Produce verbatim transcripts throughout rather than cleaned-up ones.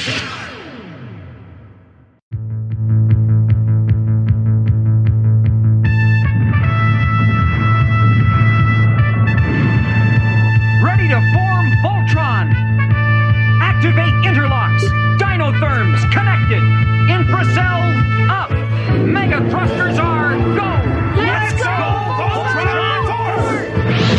Ready to form Voltron! Activate interlocks! Dinotherms connected! Infracells up! Mega thrusters are go! Let's go, Voltron forward!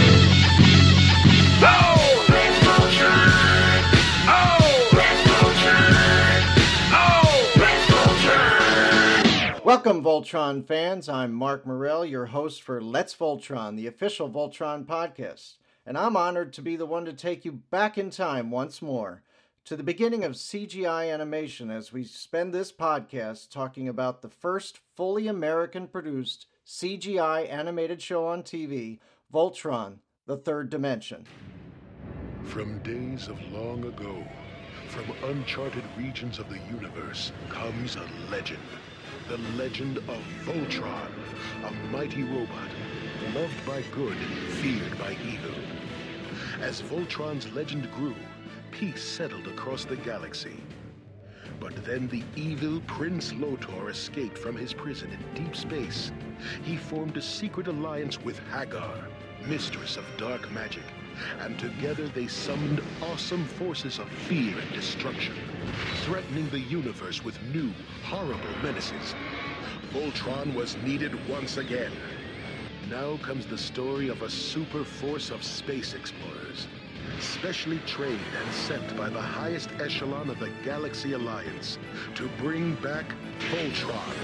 Oh! Let's Voltron! Oh! Let's Voltron! Oh! Let's Voltron! Welcome, Voltron fans. I'm Mark Morell, your host for Let's Voltron, the official Voltron podcast. And I'm honored to be the one to take you back in time once more to the beginning of C G I animation as we spend this podcast talking about the first fully American-produced C G I animated show on T V, Voltron, the Third Dimension. From days of long ago, from uncharted regions of the universe, comes a legend. The legend of Voltron, a mighty robot, loved by good, feared by evil. As Voltron's legend grew, peace settled across the galaxy. But then the evil Prince Lotor escaped from his prison in deep space. He formed a secret alliance with Hagar, mistress of dark magic, and together they summoned awesome forces of fear and destruction, threatening the universe with new, horrible menaces. Voltron was needed once again. Now comes the story of a super force of space explorers, specially trained and sent by the highest echelon of the Galaxy Alliance to bring back Voltron.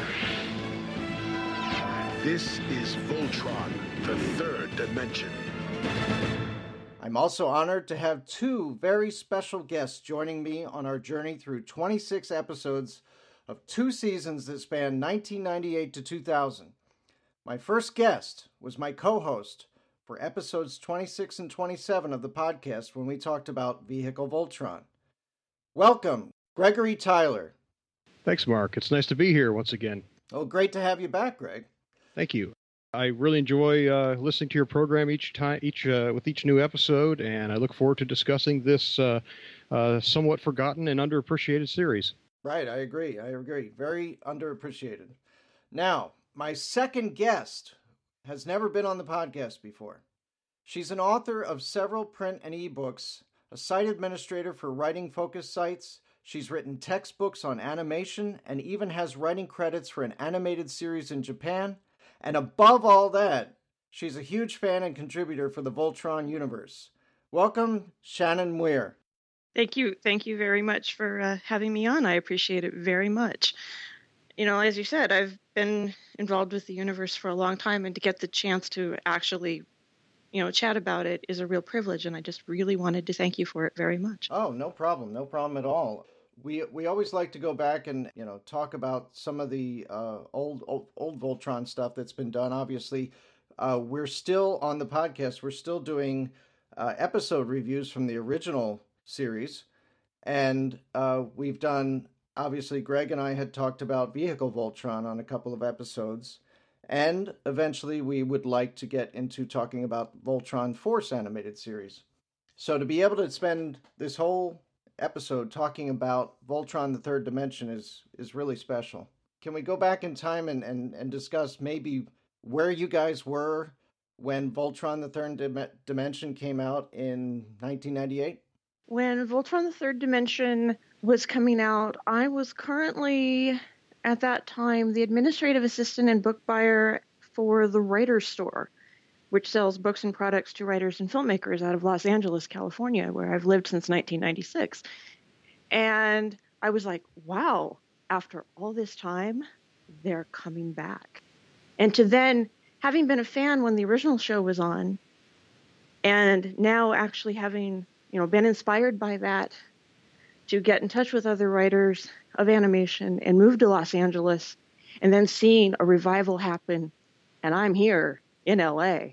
This is Voltron, the Third Dimension. I'm also honored to have two very special guests joining me on our journey through twenty-six episodes of two seasons that span nineteen ninety-eight to two thousand. My first guest was my co-host for episodes twenty-six and twenty-seven of the podcast when we talked about Vehicle Voltron. Welcome, Gregory Tyler. Thanks, Mark. It's nice to be here once again. Oh, great to have you back, Greg. Thank you. I really enjoy uh, listening to your program each time, each uh, with each new episode, and I look forward to discussing this uh, uh, somewhat forgotten and underappreciated series. Right, I agree. I agree. Very underappreciated. Now, my second guest has never been on the podcast before. She's an author of several print and ebooks, a site administrator for writing focus sites. She's written textbooks on animation and even has writing credits for an animated series in Japan. And above all that, she's a huge fan and contributor for the Voltron universe. Welcome, Shannon Weir. Thank you. Thank you very much for uh, having me on. I appreciate it very much. You know, as you said, I've been involved with the universe for a long time, and to get the chance to actually, you know, chat about it is a real privilege, and I just really wanted to thank you for it very much. Oh, no problem. No problem at all. We we always like to go back and, you know, talk about some of the uh, old, old old Voltron stuff that's been done. Obviously, uh, we're still on the podcast. We're still doing uh, episode reviews from the original series, and uh, we've done. Obviously, Greg and I had talked about Vehicle Voltron on a couple of episodes, and eventually we would like to get into talking about Voltron Force animated series. So to be able to spend this whole episode talking about Voltron the Third Dimension is is really special. Can we go back in time and, and, and discuss maybe where you guys were when Voltron the Third Dim- Dimension came out in nineteen ninety-eight? When Voltron the Third Dimension was coming out, I was currently, at that time, the administrative assistant and book buyer for the Writer's Store, which sells books and products to writers and filmmakers out of Los Angeles, California, where I've lived since nineteen ninety-six. And I was like, wow, after all this time, they're coming back. And to then, having been a fan when the original show was on, and now actually having, you know, been inspired by that to get in touch with other writers of animation and move to Los Angeles, and then seeing a revival happen, and I'm here in L A.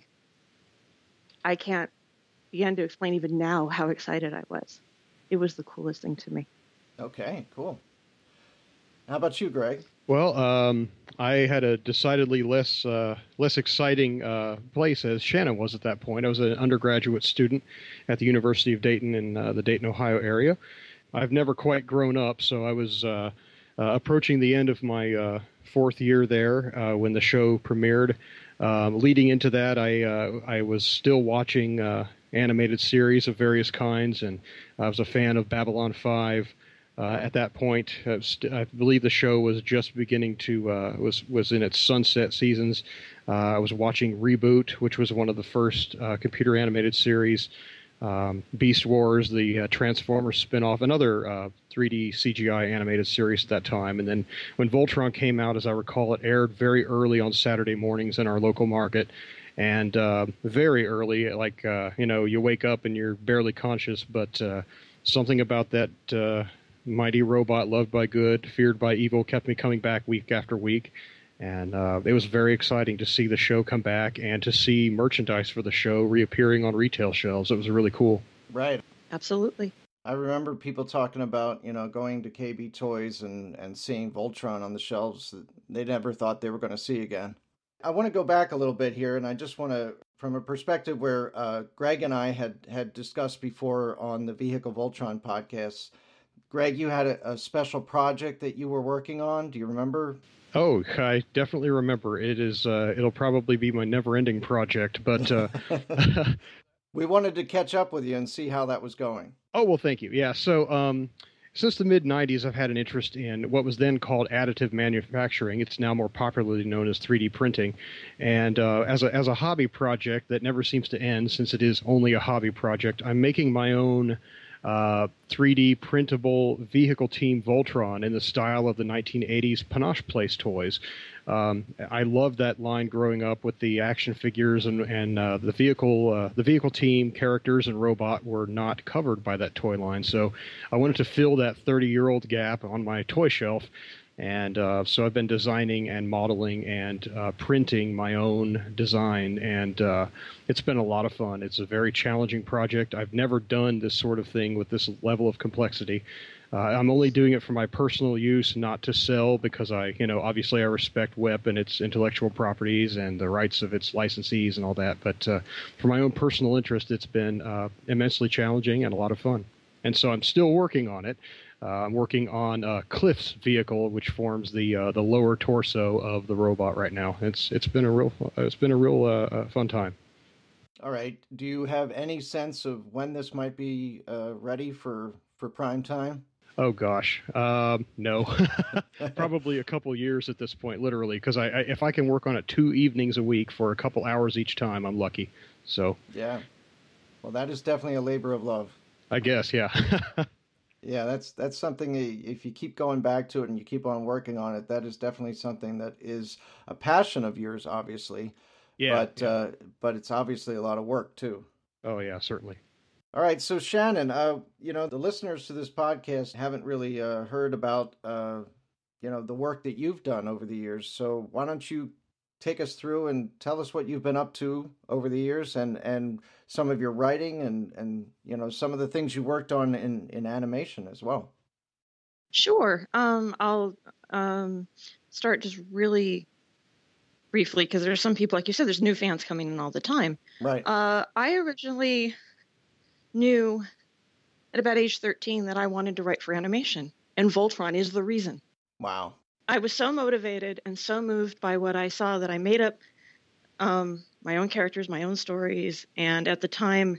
I can't begin to explain even now how excited I was. It was the coolest thing to me. Okay, cool. How about you, Greg? Well, um, I had a decidedly less uh, less exciting uh, place as Shannon was at that point. I was an undergraduate student at the University of Dayton in uh, the Dayton, Ohio area. I've never quite grown up, so I was uh, uh, approaching the end of my uh, fourth year there uh, when the show premiered. Um, leading into that, I uh, I was still watching uh, animated series of various kinds, and I was a fan of Babylon five. Uh, at that point, uh, st- I believe the show was just beginning to uh, was was in its sunset seasons. Uh, I was watching Reboot, which was one of the first uh, computer animated series. Um, Beast Wars, the uh, Transformers spinoff, another uh, three D C G I animated series at that time. And then when Voltron came out, as I recall, it aired very early on Saturday mornings in our local market. And uh, very early, like, uh, you know, you wake up and you're barely conscious, but uh, something about that uh, mighty robot loved by good, feared by evil kept me coming back week after week. And uh, it was very exciting to see the show come back and to see merchandise for the show reappearing on retail shelves. It was really cool. Right. Absolutely. I remember people talking about, you know, going to K B Toys and, and seeing Voltron on the shelves that they never thought they were going to see again. I want to go back a little bit here, and I just want to, from a perspective where uh, Greg and I had, had discussed before on the Vehicle Voltron podcast. Greg, you had a, a special project that you were working on. Do you remember? Oh, I definitely remember. It is. Uh, it'll probably be my never-ending project, but uh, we wanted to catch up with you and see how that was going. Oh, well, thank you. Yeah. So, um, since the mid nineties, I've had an interest in what was then called additive manufacturing. It's now more popularly known as three D printing, and uh, as a as a hobby project that never seems to end, since it is only a hobby project, I'm making my own Uh, three D printable vehicle team Voltron in the style of the nineteen eighties Panache Place toys. Um, I loved that line growing up with the action figures, and, and uh, the vehicle uh, the vehicle team characters and robot were not covered by that toy line. So I wanted to fill that thirty-year-old gap on my toy shelf. And uh, so I've been designing and modeling and uh, printing my own design, and uh, it's been a lot of fun. It's a very challenging project. I've never done this sort of thing with this level of complexity. Uh, I'm only doing it for my personal use, not to sell, because I, you know, obviously I respect W E P and its intellectual properties and the rights of its licensees and all that. But uh, for my own personal interest, it's been uh, immensely challenging and a lot of fun. And so I'm still working on it. Uh, I'm working on uh, Cliff's vehicle, which forms the uh, the lower torso of the robot right now. It's it's been a real it's been a real uh, fun time. All right. Do you have any sense of when this might be uh, ready for, for prime time? Oh gosh, um, no, probably a couple years at this point, literally. Because I, I if I can work on it two evenings a week for a couple hours each time, I'm lucky. So yeah, well, that is definitely a labor of love. I guess, yeah. Yeah, that's that's something, if you keep going back to it and you keep on working on it, that is definitely something that is a passion of yours, obviously. Yeah. But, yeah. Uh, but it's obviously a lot of work, too. Oh, yeah, certainly. All right, so Shannon, uh, you know, the listeners to this podcast haven't really uh, heard about, uh, you know, the work that you've done over the years. So why don't you take us through and tell us what you've been up to over the years, and, and some of your writing and, and, you know, some of the things you worked on in, in animation as well. Sure. Um, I'll um, start just really briefly, because there's some people, like you said, there's new fans coming in all the time. Right. Uh, I originally knew at about age thirteen that I wanted to write for animation, and Voltron is the reason. Wow. I was so motivated and so moved by what I saw that I made up um, my own characters, my own stories. And at the time,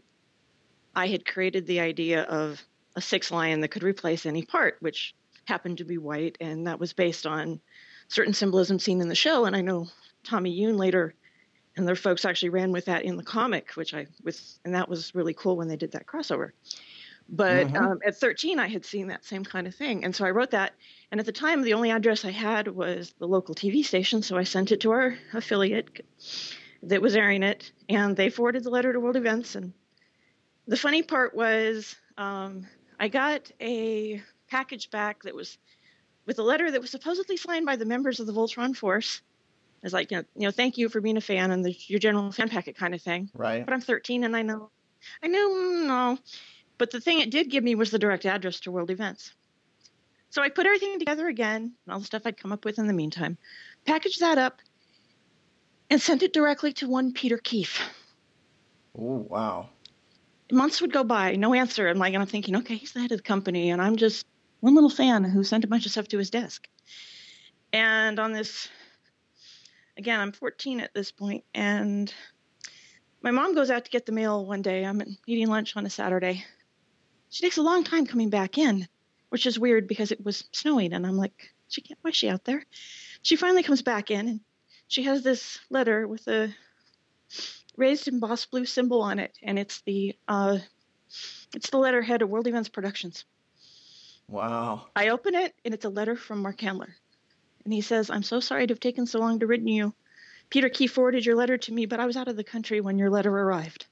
I had created the idea of a six lion that could replace any part, which happened to be white. And that was based on certain symbolism seen in the show. And I know Tommy Yoon later and their folks actually ran with that in the comic, which I was, and that was really cool when they did that crossover. But mm-hmm. um, at thirteen, I had seen that same kind of thing. And so I wrote that. And at the time, the only address I had was the local T V station. So I sent it to our affiliate that was airing it. And they forwarded the letter to World Events. And the funny part was um, I got a package back that was with a letter that was supposedly signed by the members of the Voltron Force. It's like, you know, you know, thank you for being a fan and the, your general fan packet kind of thing. Right. But I'm thirteen and I know, I know, no. But the thing it did give me was the direct address to World Events. So I put everything together again, and all the stuff I'd come up with in the meantime, packaged that up, and sent it directly to one Peter Keefe. Oh, wow. months would go by, no answer. I'm like, and I'm thinking, okay, he's the head of the company, and I'm just one little fan who sent a bunch of stuff to his desk. And on this, again, I'm fourteen at this point, and my mom goes out to get the mail one day. I'm eating lunch on a Saturday. She takes a long time coming back in, which is weird because it was snowing, and I'm like, she can't, why is she out there? She finally comes back in, and she has this letter with a raised embossed blue symbol on it, and it's the uh, it's the letterhead of World Events Productions. Wow. I open it, and it's a letter from Mark Handler. And he says, I'm so sorry to have taken so long to write you. Peter Key forwarded your letter to me, but I was out of the country when your letter arrived.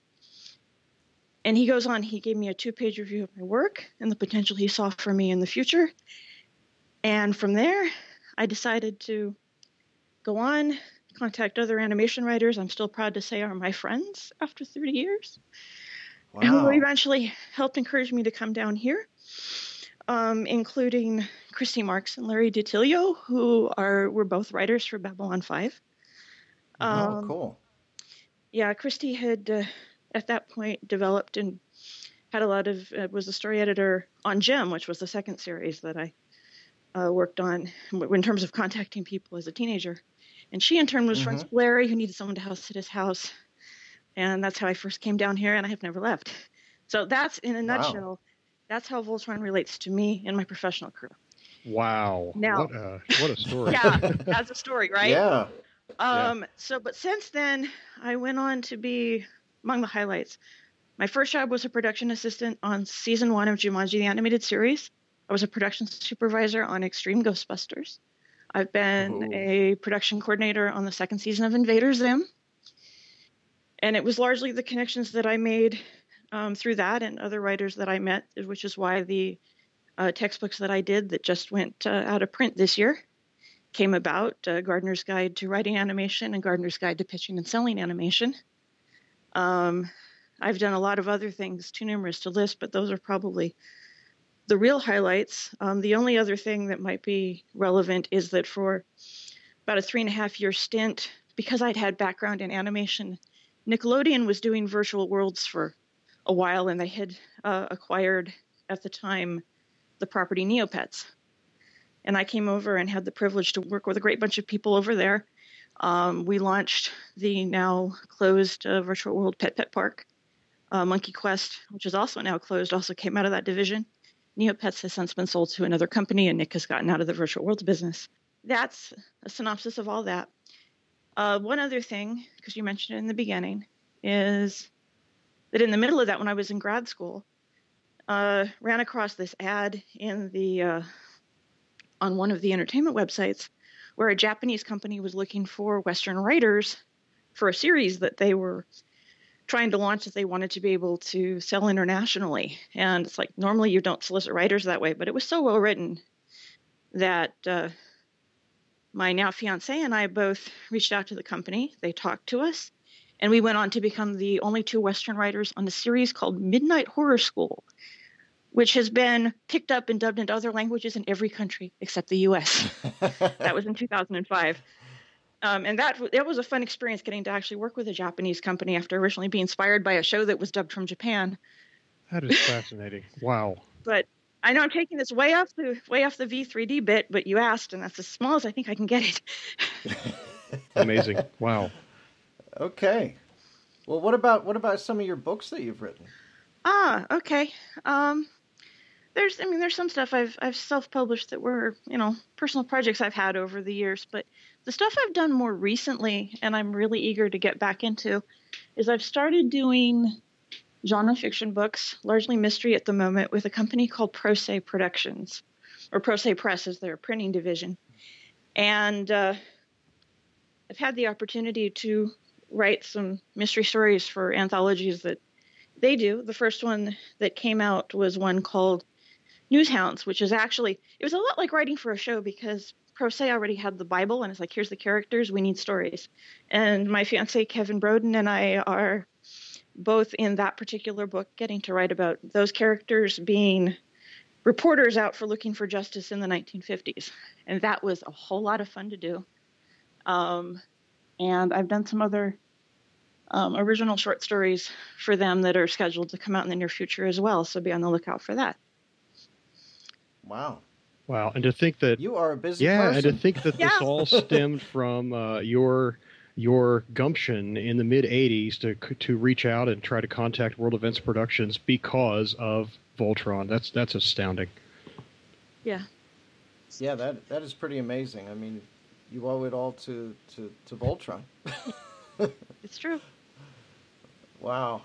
And he goes on, he gave me a two-page review of my work and the potential he saw for me in the future. And from there, I decided to go on, contact other animation writers I'm still proud to say are my friends after thirty years. Wow. And who eventually helped encourage me to come down here, um, including Christy Marks and Larry DiTilio, who are were both writers for Babylon five. Um, oh, cool. Yeah, Christy had, uh, at that point, developed and had a lot of, uh, was the story editor on Gem, which was the second series that I uh, worked on in terms of contacting people as a teenager. And she, in turn, was Mm-hmm. friends with Larry, who needed someone to house at his house. And that's how I first came down here, and I have never left. So that's, in a nutshell, Wow. that's how Voltron relates to me and my professional career. Wow. Now- what a what a story. Yeah, that's a story, right? Yeah. Um, so, but since then, I went on to be among the highlights. My first job was a production assistant on season one of Jumanji, the animated series. I was a production supervisor on Extreme Ghostbusters. I've been Ooh. a production coordinator on the second season of Invader Zim. And it was largely the connections that I made um, through that and other writers that I met, which is why the uh, textbooks that I did that just went uh, out of print this year came about, uh, Gardner's Guide to Writing Animation and Gardner's Guide to Pitching and Selling Animation. Um, I've done a lot of other things, too numerous to list, but those are probably the real highlights. Um, the only other thing that might be relevant is that for about a three and a half year stint, because I'd had background in animation, Nickelodeon was doing virtual worlds for a while, and they had uh, acquired, at the time, the property Neopets. And I came over and had the privilege to work with a great bunch of people over there. Um, we launched the now closed uh, virtual world Pet Pet Park. Uh, Monkey Quest, which is also now closed, also came out of that division. Neopets has since been sold to another company, and Nick has gotten out of the virtual worlds business. That's a synopsis of all that. Uh, one other thing, because you mentioned it in the beginning, is that in the middle of that, when I was in grad school, uh, ran across this ad in the uh, on one of the entertainment websites where a Japanese company was looking for Western writers for a series that they were trying to launch that they wanted to be able to sell internationally. And it's like, normally you don't solicit writers that way, but it was so well written that uh, my now fiance and I both reached out to the company. They talked to us, and we went on to become the only two Western writers on a series called Midnight Horror School, which has been picked up and dubbed into other languages in every country except the U S That was in two thousand five. Um, and that that was a fun experience, getting to actually work with a Japanese company after originally being inspired by a show that was dubbed from Japan. That is fascinating. Wow. But I know I'm taking this way off the way off the V three D bit, but you asked, and that's as small as I think I can get it. Amazing. Wow. Okay. Well, what about what about some of your books that you've written? Ah, okay. Um, there's, I mean, there's some stuff I've I've self-published that were, you know, personal projects I've had over the years, but the stuff I've done more recently, and I'm really eager to get back into, is I've started doing genre fiction books, largely mystery at the moment, with a company called Pro Se Productions, or Pro Se Press is their printing division. And uh, I've had the opportunity to write some mystery stories for anthologies that they do. The first one that came out was one called Newshounds, which is actually, it was a lot like writing for a show because Pro Se already had the Bible, and it's like, here's the characters, we need stories. And my fiancé, Kevin Broden, and I are both in that particular book getting to write about those characters being reporters out for looking for justice in the nineteen fifties. And that was a whole lot of fun to do. Um, and I've done some other um, original short stories for them that are scheduled to come out in the near future as well. So be on the lookout for that. Wow. Wow. And to think that you are a busy yeah, person. and to think that Yeah. this all stemmed from uh, your your gumption in the mid eighties to to reach out and try to contact World Events Productions because of Voltron. That's that's astounding. Yeah. Yeah, that that is pretty amazing. I mean, you owe it all to, to, to Voltron. It's true. Wow.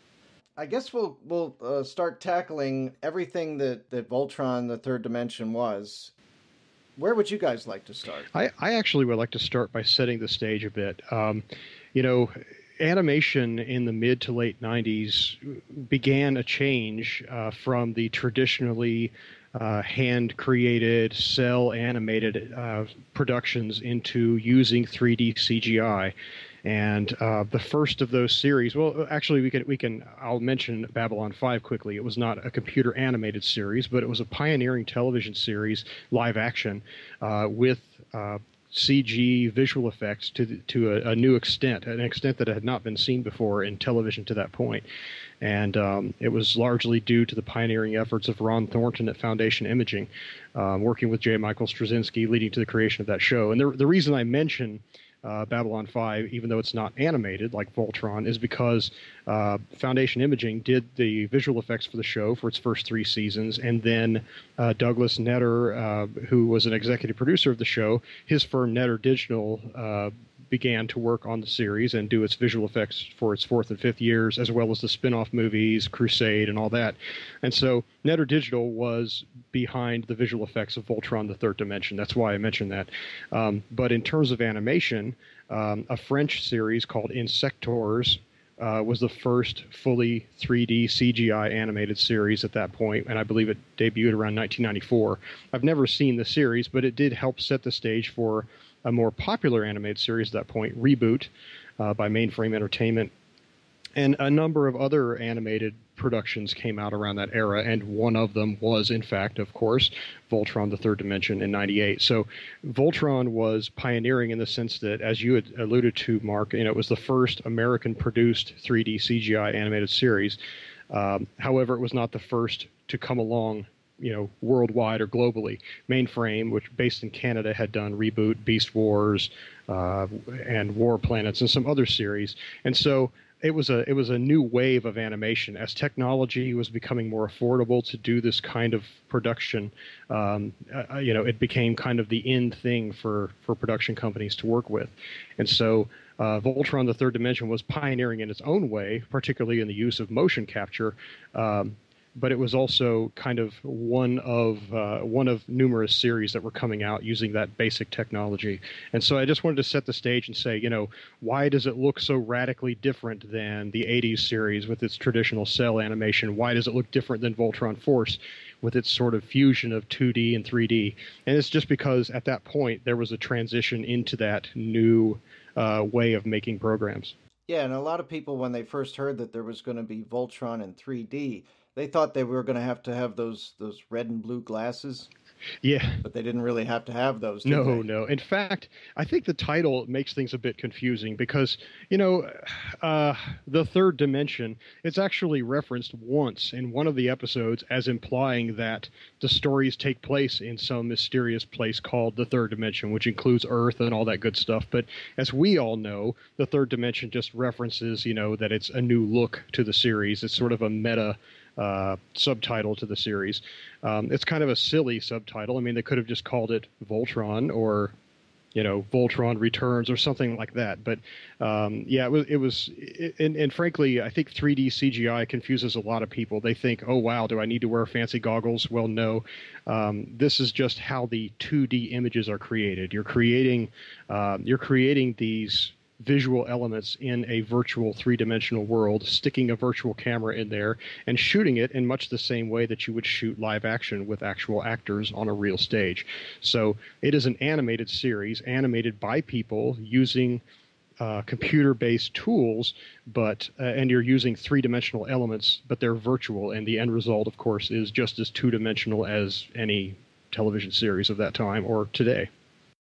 I guess we'll we'll uh, start tackling everything that, that Voltron, the Third Dimension, was. Where would you guys like to start? I, I actually would like to start by setting the stage a bit. Um, you know, animation in the mid to late nineties began a change uh, from the traditionally uh, hand-created, cell-animated uh, productions into using three D C G I. And uh, the first of those series, well, actually, we can we can. I'll mention Babylon five quickly. It was not a computer animated series, but it was a pioneering television series, live action, uh, with uh, C G visual effects to the, to a, a new extent, an extent that had not been seen before in television to that point. And um, it was largely due to the pioneering efforts of Ron Thornton at Foundation Imaging, um, working with J. Michael Straczynski, leading to the creation of that show. And the the reason I mention Uh, Babylon five, even though it's not animated like Voltron, is because uh, Foundation Imaging did the visual effects for the show for its first three seasons, and then uh, Douglas Netter, uh, who was an executive producer of the show, his firm Netter Digital uh, began to work on the series and do its visual effects for its fourth and fifth years, as well as the spin-off movies, Crusade, and all that. And so Netter Digital was behind the visual effects of Voltron, the Third Dimension. That's why I mentioned that. Um, but in terms of animation, um, a French series called Insectors uh, was the first fully three D C G I animated series at that point, and I believe it debuted around nineteen ninety-four. I've never seen the series, but it did help set the stage for a more popular animated series at that point, Reboot, uh, by Mainframe Entertainment. And a number of other animated productions came out around that era, and one of them was, in fact, of course, Voltron, the Third Dimension in ninety-eight. So Voltron was pioneering in the sense that, as you had alluded to, Mark, you know, it was the first American-produced three D C G I animated series. Um, however, it was not the first to come along, you know, worldwide or globally. Mainframe, which based in Canada, had done Reboot, Beast Wars, uh, and War Planets, and some other series. And so it was a it was a new wave of animation as technology was becoming more affordable to do this kind of production. Um, uh, you know, it became kind of the in thing for for production companies to work with, and so. Uh, Voltron, the Third Dimension, was pioneering in its own way, particularly in the use of motion capture. Um, but it was also kind of one of uh, one of numerous series that were coming out using that basic technology. And so I just wanted to set the stage and say, you know, why does it look so radically different than the eighties series with its traditional cell animation? Why does it look different than Voltron Force with its sort of fusion of two D and three D? And it's just because at that point there was a transition into that new uh, way of making programs. Yeah, and a lot of people, when they first heard that there was going to be Voltron in three D, they thought they were going to have to have those those red and blue glasses. Yeah. But they didn't really have to have those, did No, they? no. In fact, I think the title makes things a bit confusing because, you know, uh, the Third Dimension, it's actually referenced once in one of the episodes as implying that the stories take place in some mysterious place called the Third Dimension, which includes Earth and all that good stuff. But as we all know, the Third Dimension just references, you know, that it's a new look to the series. It's sort of a meta uh, subtitle to the series. Um, it's kind of a silly subtitle. I mean, they could have just called it Voltron or, you know, Voltron Returns or something like that. But um, yeah, it was. It was it, and, and frankly, I think three D C G I confuses a lot of people. They think, oh wow, do I need to wear fancy goggles? Well, no. Um, this is just how the two D images are created. You're creating, uh, you're creating these visual elements in a virtual three-dimensional world, sticking a virtual camera in there and shooting it in much the same way that you would shoot live action with actual actors on a real stage. So it is an animated series, animated by people using uh, computer-based tools, but uh, and you're using three-dimensional elements, but they're virtual, and the end result, of course, is just as two-dimensional as any television series of that time or today.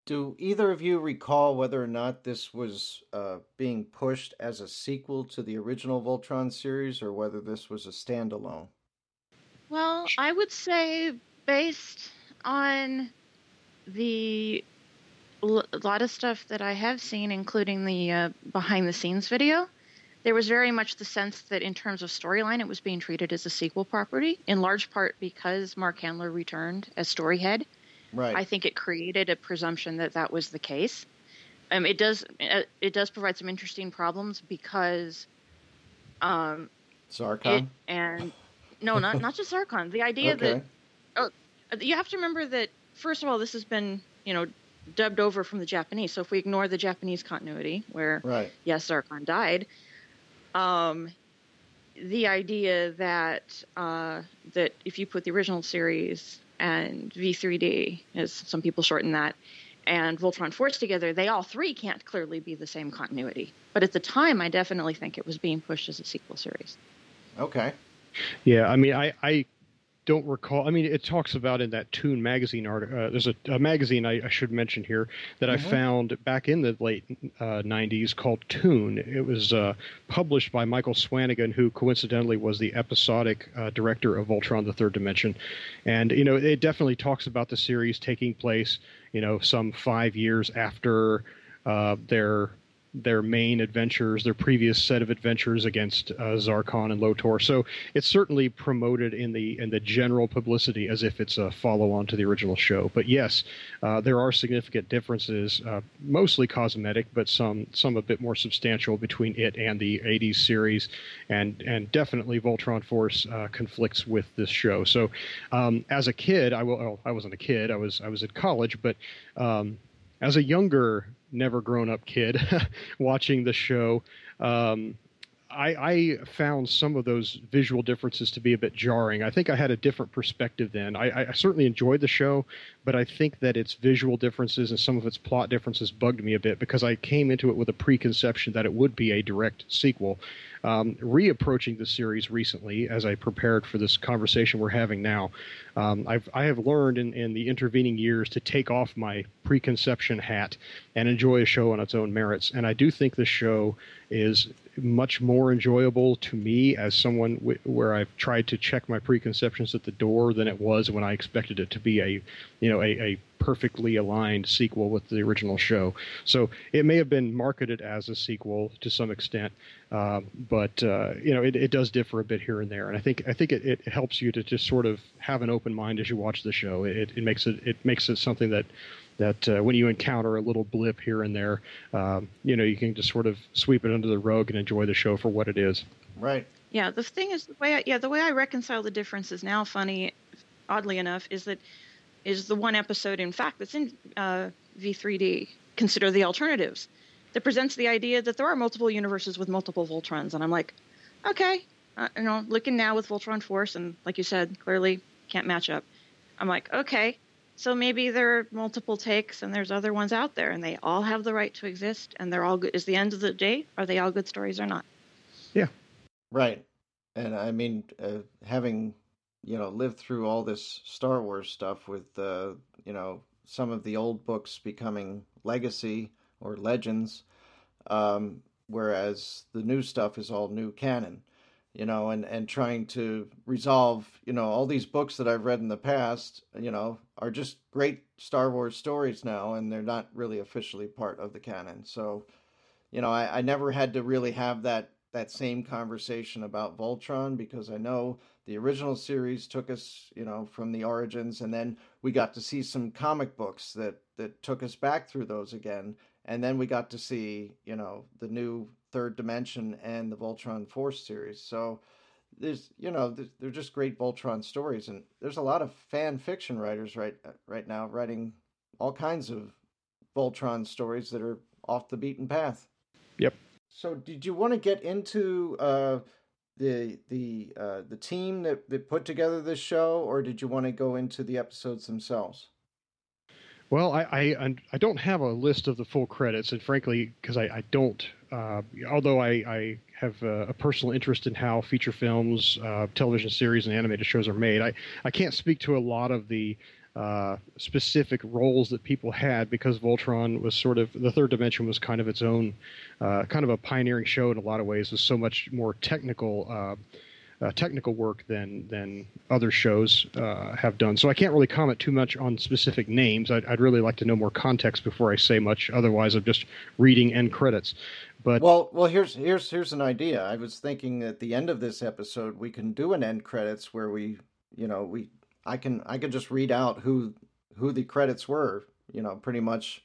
Do either of you recall whether or not this was uh, being pushed as a sequel to the original Voltron series, or whether this was a standalone? Well, I would say based on the l- lot of stuff that I have seen, including the uh, behind the scenes video, there was very much the sense that in terms of storyline, it was being treated as a sequel property, in large part because Mark Handler returned as storyhead. Right. I think it created a presumption that that was the case. Um, it does it does provide some interesting problems because um, Zarkon? it and no, not not just Zarkon. The idea Okay. that oh, you have to remember that first of all, this has been you know dubbed over from the Japanese. So if we ignore the Japanese continuity, where Right. yes, Zarkon died, um, the idea that uh, that if you put the original series and V three D, as some people shorten that, and Voltron Force together, they all three can't clearly be the same continuity. But at the time, I definitely think it was being pushed as a sequel series. Okay. Yeah, I mean, I, I don't recall. I mean, it talks about in that Toon magazine article. Uh, there's a, a magazine I, I should mention here that Mhm. I found back in the late uh, nineties called Toon. It was uh, published by Michael Swanigan, who coincidentally was the episodic uh, director of Voltron: The Third Dimension. And, you know, it definitely talks about the series taking place, you know, some five years after uh, their their main adventures, their previous set of adventures against uh, Zarkon and Lotor. So it's certainly promoted in the in the general publicity as if it's a follow-on to the original show. But yes, uh, there are significant differences, uh, mostly cosmetic, but some some a bit more substantial between it and the eighties series, and and definitely Voltron Force uh, conflicts with this show. So um, as a kid, I will well, I wasn't a kid, I was I was in college, but um, as a younger, never grown up kid watching the show, um, I, I found some of those visual differences to be a bit jarring. I think I had a different perspective then. I, I certainly enjoyed the show, but I think that its visual differences and some of its plot differences bugged me a bit because I came into it with a preconception that it would be a direct sequel. Um, re-approaching the series recently, as I prepared for this conversation we're having now, um, I've, I have learned in, in the intervening years to take off my preconception hat and enjoy a show on its own merits. And I do think this show is much more enjoyable to me as someone w- where I've tried to check my preconceptions at the door than it was when I expected it to be a, you know, a, a perfectly aligned sequel with the original show. So it may have been marketed as a sequel to some extent, uh, but uh, you know, it, it does differ a bit here and there. And I think I think it, it helps you to just sort of have an open mind as you watch the show. It, it makes it it makes it something that. that uh, when you encounter a little blip here and there, um, you know, you can just sort of sweep it under the rug and enjoy the show for what it is. Right. Yeah, the thing is, the way I, yeah, the way I reconcile the differences now, funny, oddly enough, is that is the one episode, in fact, that's in uh, V three D, Consider the Alternatives, that presents the idea that there are multiple universes with multiple Voltrons, and I'm like, okay, uh, you know, looking now with Voltron Force, and like you said, clearly can't match up. I'm like, okay. So maybe there are multiple takes and there's other ones out there and they all have the right to exist and they're all good. Is the end of the day, are they all good stories or not? Yeah. Right. And I mean, uh, having, you know, lived through all this Star Wars stuff with, uh, you know, some of the old books becoming legacy or legends, um, whereas the new stuff is all new canon. You know, and, and trying to resolve, you know, all these books that I've read in the past, you know, are just great Star Wars stories now, and they're not really officially part of the canon. So, you know, I, I never had to really have that, that same conversation about Voltron because I know the original series took us, you know, from the origins, and then we got to see some comic books that, that took us back through those again. And then we got to see, you know, the new Third Dimension and the Voltron Force series. So there's, you know, they're just great Voltron stories, and there's a lot of fan fiction writers right right now writing all kinds of Voltron stories that are off the beaten path. Yep. So did you want to get into uh, the the uh, the team that, that put together this show, or did you want to go into the episodes themselves? Well, I, I I don't have a list of the full credits, and frankly, because I, I don't, uh, although I, I have a, a personal interest in how feature films, uh, television series, and animated shows are made, I, I can't speak to a lot of the uh, specific roles that people had, because Voltron was sort of, the Third Dimension was kind of its own, uh, kind of a pioneering show in a lot of ways. It was so much more technical, uh, uh, technical work than than other shows uh, have done. So I can't really comment too much on specific names. I'd, I'd really like to know more context before I say much. Otherwise, I'm just reading end credits. But well, well, here's here's here's an idea. I was thinking at the end of this episode we can do an end credits where we, you know, we I can I could just read out who who the credits were, you know, pretty much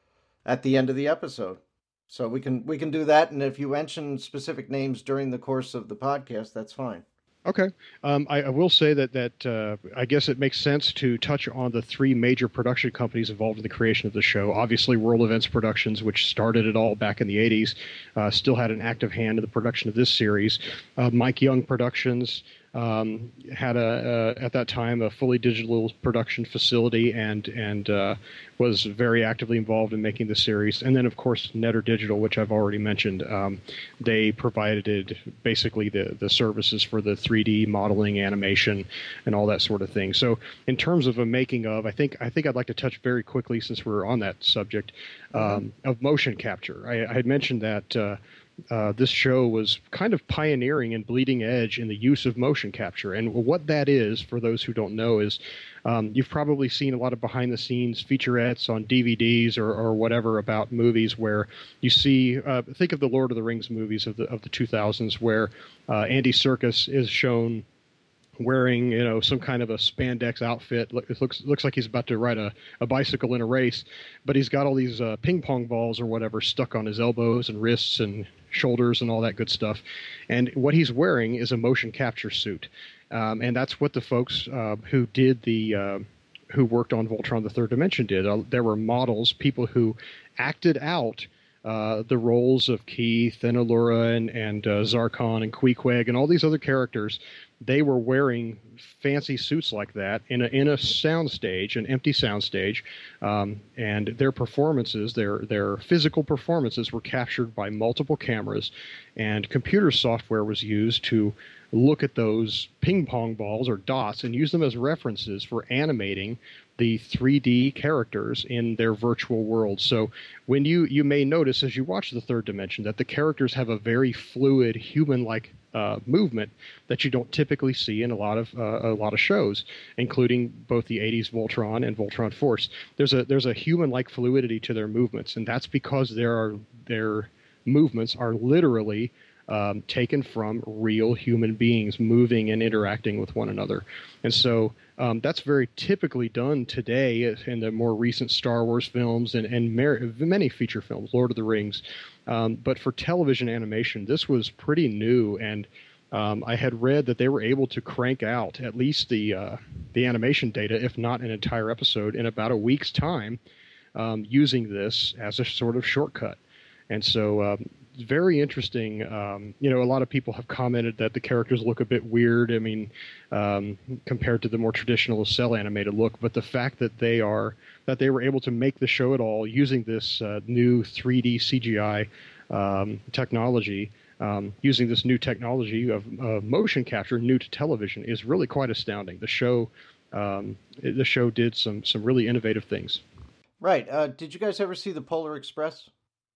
at the end of the episode. So we can we can do that, and if you mention specific names during the course of the podcast, that's fine. Okay. Um, I, I will say that, that uh, I guess it makes sense to touch on the three major production companies involved in the creation of the show. Obviously, World Events Productions, which started it all back in the eighties, uh, still had an active hand in the production of this series. Uh, Mike Young Productions um, had, a, uh, at that time, a fully digital production facility and, and uh, was very actively involved in making the series. And then, of course, Netter Digital, which I've already mentioned. Um, they provided basically the, the services for the three D modeling, animation, and all that sort of thing. So in terms of a making of, I think I think I'd like to touch very quickly, since we're on that subject, um, mm-hmm. of motion capture. I, I had mentioned that uh, uh, this show was kind of pioneering and bleeding edge in the use of motion capture. And what that is, for those who don't know, is um, you've probably seen a lot of behind-the-scenes featurettes on D V Ds or, or whatever about movies where you see, uh, think of the Lord of the Rings movies of the of the two thousands, where uh, Andy Serkis is shown wearing, you know, some kind of a spandex outfit. It looks looks like he's about to ride a, a bicycle in a race, but he's got all these uh, ping pong balls or whatever stuck on his elbows and wrists and shoulders and all that good stuff. And what he's wearing is a motion capture suit. Um, and that's what the folks uh, who did the, uh, who worked on Voltron the Third Dimension did. Uh, there were models, people who acted out Uh, the roles of Keith and Allura and, and uh, Zarkon and Queequeg and all these other characters. They were wearing fancy suits like that in a in a soundstage, an empty soundstage, um, and their performances, their their physical performances, were captured by multiple cameras, and computer software was used to look at those ping pong balls or dots and use them as references for animating the three D characters in their virtual world. So when you, you may notice as you watch the Third Dimension that the characters have a very fluid, human-like uh, movement that you don't typically see in a lot of uh, a lot of shows, including both the eighties Voltron and Voltron Force. There's a there's a human-like fluidity to their movements, and that's because there are their movements are literally Um, taken from real human beings moving and interacting with one another. And so um, that's very typically done today in the more recent Star Wars films and, and mer- many feature films, Lord of the Rings. Um, but for television animation, this was pretty new, and um, I had read that they were able to crank out at least the, uh, the animation data, if not an entire episode, in about a week's time, um, using this as a sort of shortcut. And so um, very interesting. Um, you know, a lot of people have commented that the characters look a bit weird. I mean, um, compared to the more traditional cell animated look, but the fact that they are, that they were able to make the show at all using this uh, new three D C G I um, technology, um, using this new technology of uh, motion capture new to television is really quite astounding. The show, um, the show did some, some really innovative things. Right. Uh, did you guys ever see the Polar Express?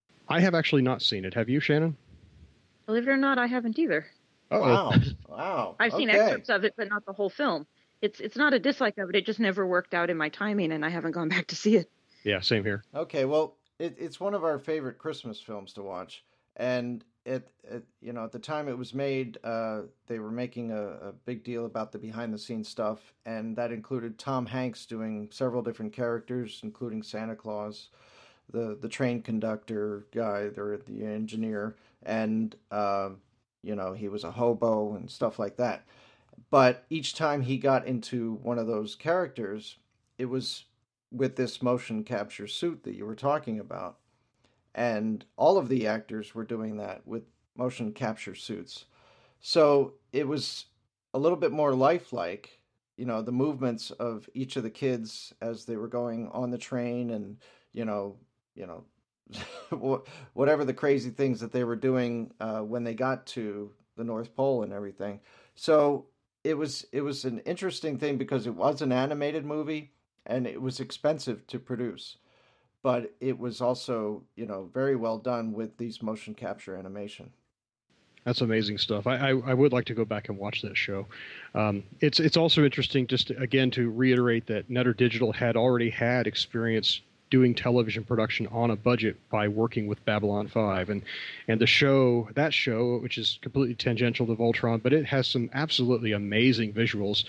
I have actually not seen it. Have you, Shannon? Believe it or not, I haven't either. Uh-oh. Wow. Wow. I've seen Okay. excerpts of it, but not the whole film. It's it's not a dislike of it. It just never worked out in my timing, and I haven't gone back to see it. Yeah, same here. Okay, well, it, it's one of our favorite Christmas films to watch, and it, it you know, at the time it was made, uh, they were making a, a big deal about the behind-the-scenes stuff, and that included Tom Hanks doing several different characters, including Santa Claus, the the train conductor guy, the the engineer, and uh, you know, he was a hobo and stuff like that. But each time he got into one of those characters, it was with this motion capture suit that you were talking about. And all of the actors were doing that with motion capture suits. So it was a little bit more lifelike, you know, the movements of each of the kids as they were going on the train and, you know, you know, whatever the crazy things that they were doing uh, when they got to the North Pole and everything. So it was it was an interesting thing because it was an animated movie, and it was expensive to produce. But it was also, you know, very well done with these motion capture animation. That's amazing stuff. I, I, I would like to go back and watch that show. Um, it's it's also interesting, just to, again, to reiterate that Netter Digital had already had experience doing television production on a budget by working with Babylon five. And and the show, that show, which is completely tangential to Voltron, but it has some absolutely amazing visuals.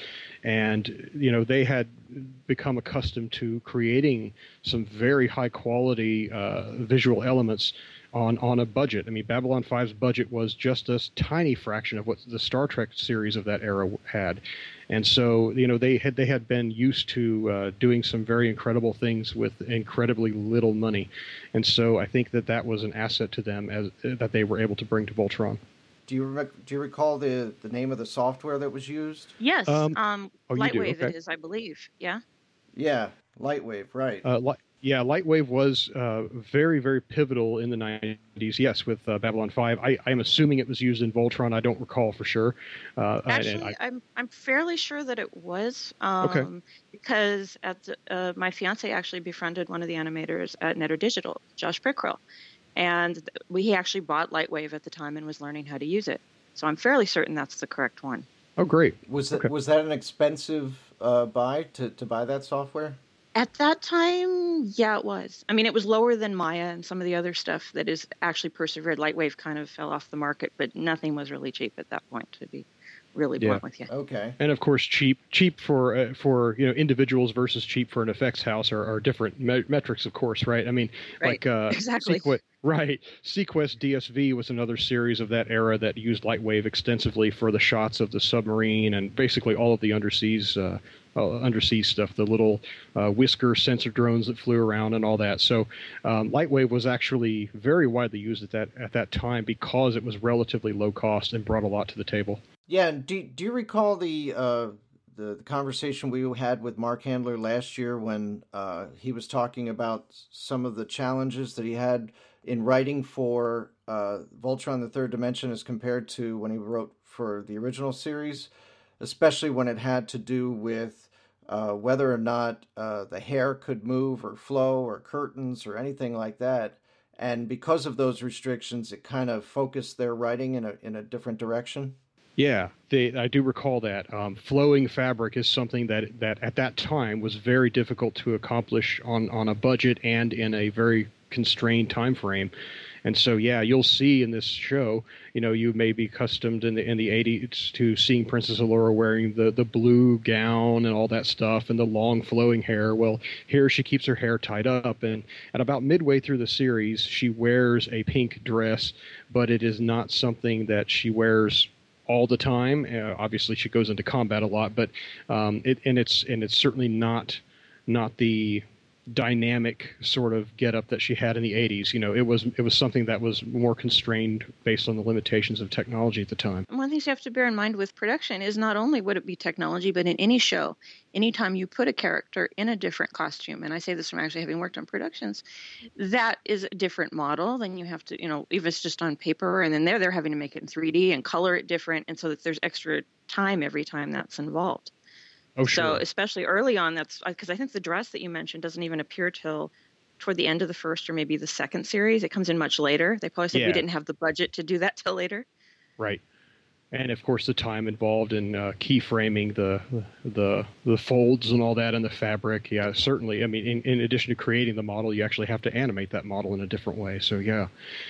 And, you know, they had become accustomed to creating some very high quality uh, visual elements on on a budget. I mean, Babylon five's budget was just a tiny fraction of what the Star Trek series of that era had. And so, you know, they had they had been used to uh, doing some very incredible things with incredibly little money. And so I think that that was an asset to them as that they were able to bring to Voltron. Do you rec- do you recall the, the name of the software that was used? Yes, um, um, oh, Lightwave okay. it is, I believe. Yeah. Yeah, Lightwave, right. Uh, li- yeah, Lightwave was uh, very, very pivotal in the nineties, yes, with uh, Babylon five. I, I'm assuming it was used in Voltron. I don't recall for sure. Uh, Actually, I, I'm I'm fairly sure that it was. Um, okay. Because at the, uh, my fiance actually befriended one of the animators at Netter Digital, Josh Prickrell. And we, he actually bought Lightwave at the time and was learning how to use it. So I'm fairly certain that's the correct one. Oh, great. Was that, okay. was that an expensive uh, buy to, to buy that software? At that time, yeah, it was. I mean, it was lower than Maya and some of the other stuff that is actually persevered. Lightwave kind of fell off the market, but nothing was really cheap at that point, to be really yeah. blunt with you. Okay. And of course, cheap cheap for uh, for you know individuals versus cheap for an effects house are, are different me- metrics, of course, right? I mean, right. like uh, exactly. Sequ- right. Sequest D S V was another series of that era that used Lightwave extensively for the shots of the submarine and basically all of the underseas uh, uh, undersea stuff, the little uh, whisker sensor drones that flew around and all that. So um, Lightwave was actually very widely used at that at that time because it was relatively low cost and brought a lot to the table. Yeah, and do, do you recall the, uh, the the conversation we had with Mark Handler last year when uh, he was talking about some of the challenges that he had in writing for uh, Voltron the Third Dimension as compared to when he wrote for the original series, especially when it had to do with uh, whether or not uh, the hair could move or flow or curtains or anything like that. And because of those restrictions, it kind of focused their writing in a in a different direction. Yeah, they, I do recall that. Um, flowing fabric is something that, that at that time was very difficult to accomplish on, on a budget and in a very constrained time frame. And so, yeah, you'll see in this show, you know, you may be accustomed in the in the eighties to seeing Princess Allura wearing the, the blue gown and all that stuff and the long flowing hair. Well, here she keeps her hair tied up. And at about midway through the series, she wears a pink dress, but it is not something that she wears all the time. Uh, obviously, she goes into combat a lot, but um, it and it's and it's certainly not not the dynamic sort of getup that she had in the eighties. You know, it was it was something that was more constrained based on the limitations of technology at the time. One of the things you have to bear in mind with production is not only would it be technology, but in any show, anytime you put a character in a different costume, and I say this from actually having worked on productions, that is a different model. Then you have to, you know, even if it's just on paper, and then there they're having to make it in three D and color it different, and so that there's extra time every time that's involved. Oh, sure. So especially early on, that's because I think the dress that you mentioned doesn't even appear till toward the end of the first or maybe the second series. It comes in much later. They probably said yeah. we didn't have the budget to do that till later. Right. And of course, the time involved in uh, keyframing the the the folds and all that in the fabric. Yeah, certainly. I mean, in, in addition to creating the model, you actually have to animate that model in a different way. So yeah.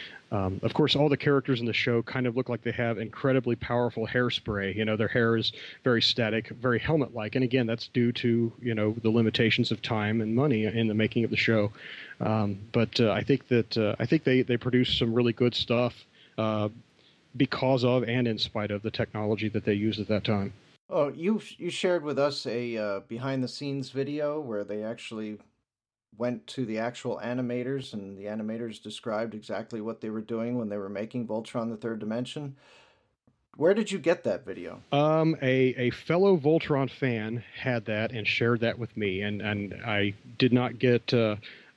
Um, of course, all the characters in the show kind of look like they have incredibly powerful hairspray. You know, their hair is very static, very helmet-like. And again, that's due to, you know, the limitations of time and money in the making of the show. Um, but uh, I think that uh, I think they, they produce some really good stuff uh, because of and in spite of the technology that they used at that time. Oh, you you shared with us a uh, behind-the-scenes video where they actually went to the actual animators, and the animators described exactly what they were doing when they were making Voltron the Third Dimension. Where did you get that video? Um, a, a fellow Voltron fan had that and shared that with me, and, and I did not get uh,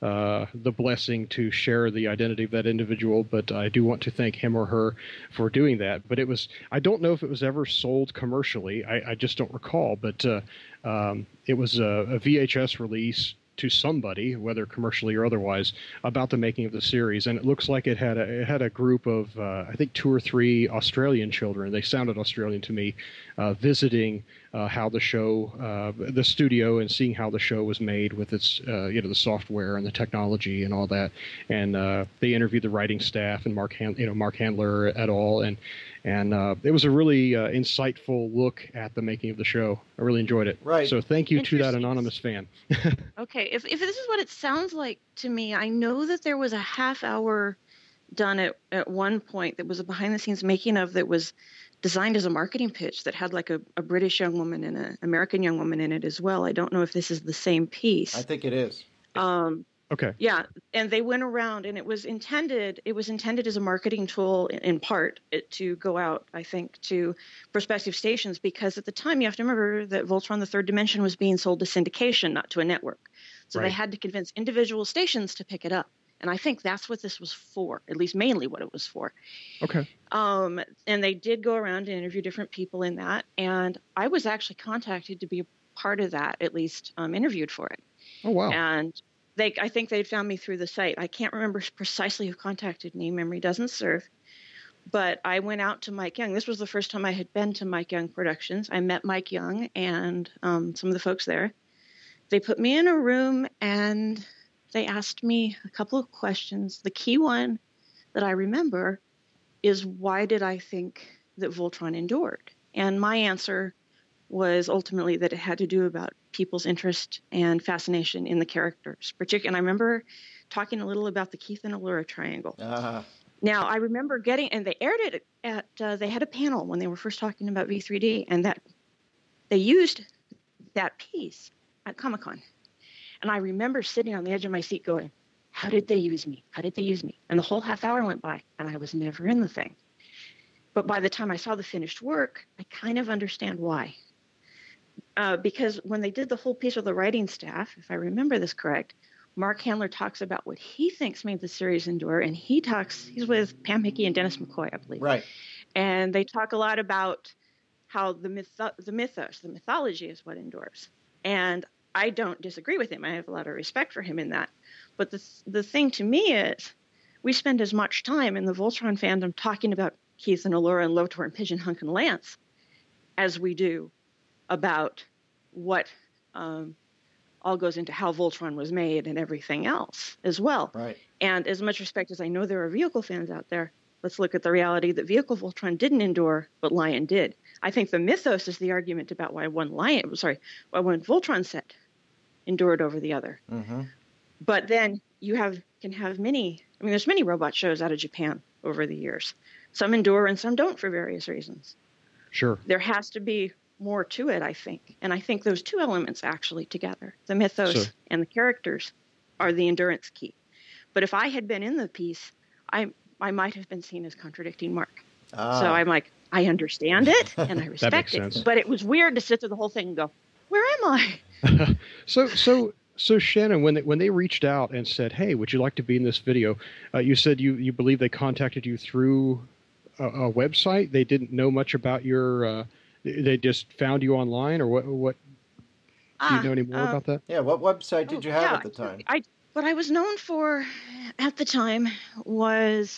uh, the blessing to share the identity of that individual, but I do want to thank him or her for doing that. But it was, I don't know if it was ever sold commercially. I, I just don't recall, but uh, um, it was a, a V H S release to somebody, whether commercially or otherwise, about the making of the series. And it looks like it had a, it had a group of, uh, I think, two or three Australian children. They sounded Australian to me, uh, visiting uh, how the show, uh, the studio, and seeing how the show was made with its, uh, you know, the software and the technology and all that. And uh, they interviewed the writing staff and Mark, Han- you know, Mark Handler et al. And and uh, it was a really uh, insightful look at the making of the show. I really enjoyed it. Right. So thank you to that anonymous fan. Okay, if if this is what it sounds like to me, I know that there was a half hour done at, at one point that was a behind the scenes making of that was designed as a marketing pitch that had like a, a British young woman and an American young woman in it as well. I don't know if this is the same piece. I think it is. Um, okay. Yeah, and they went around, and it was intended. It was intended as a marketing tool in, in part it, to go out, I think, to prospective stations, because at the time you have to remember that Voltron: The Third Dimension was being sold to syndication, not to a network. So Right. they had to convince individual stations to pick it up. And I think that's what this was for, at least mainly what it was for. Okay. Um, and they did go around and interview different people in that. And I was actually contacted to be a part of that, at least um, interviewed for it. Oh, wow. And they, I think they found me through the site. I can't remember precisely who contacted me. Memory doesn't serve. But I went out to Mike Young. This was the first time I had been to Mike Young Productions. I met Mike Young and um, some of the folks there. They put me in a room and they asked me a couple of questions. The key one that I remember is, why did I think that Voltron endured? And my answer was ultimately that it had to do about people's interest and fascination in the characters. Particularly, and I remember talking a little about the Keith and Allura triangle. Uh-huh. Now, I remember getting, and they aired it at, uh, they had a panel when they were first talking about V three D, and that they used that piece at Comic-Con. And I remember sitting on the edge of my seat going, how did they use me? How did they use me? And the whole half hour went by, and I was never in the thing. But by the time I saw the finished work, I kind of understand why. Uh, because when they did the whole piece with the writing staff, if I remember this correct, Mark Handler talks about what he thinks made the series endure, and he talks, he's with Pam Hickey and Dennis McCoy, I believe. Right. And they talk a lot about how the myth, the mythos, the mythology is what endures. And I don't disagree with him. I have a lot of respect for him in that. But the the thing to me is, we spend as much time in the Voltron fandom talking about Keith and Allura and Lotor and Pigeon Hunk and Lance as we do about what um, all goes into how Voltron was made and everything else as well. Right. And as much respect as I know there are vehicle fans out there, let's look at the reality that vehicle Voltron didn't endure, but Lion did. I think the mythos is the argument about why one Lion, sorry, why one Voltron set endured over the other. Mm-hmm. But then you have can have many, I mean, there's many robot shows out of Japan over the years. Some endure and some don't for various reasons. Sure. There has to be more to it, I think. And I think those two elements actually together, the mythos So- and the characters, are the endurance key. But if I had been in the piece, I I might have been seen as contradicting Mark. Ah. So I'm like, I understand it and I respect makes it. sense. But it was weird to sit through the whole thing and go, where am I? so so so Shannon, when they, when they reached out and said, "Hey, would you like to be in this video?" Uh, you said you, you believe they contacted you through a, a website. They didn't know much about your. Uh, they just found you online, or what? What do you know any more uh, about that? Yeah, what website did Oh, you have yeah, at the time? I what I was known for at the time was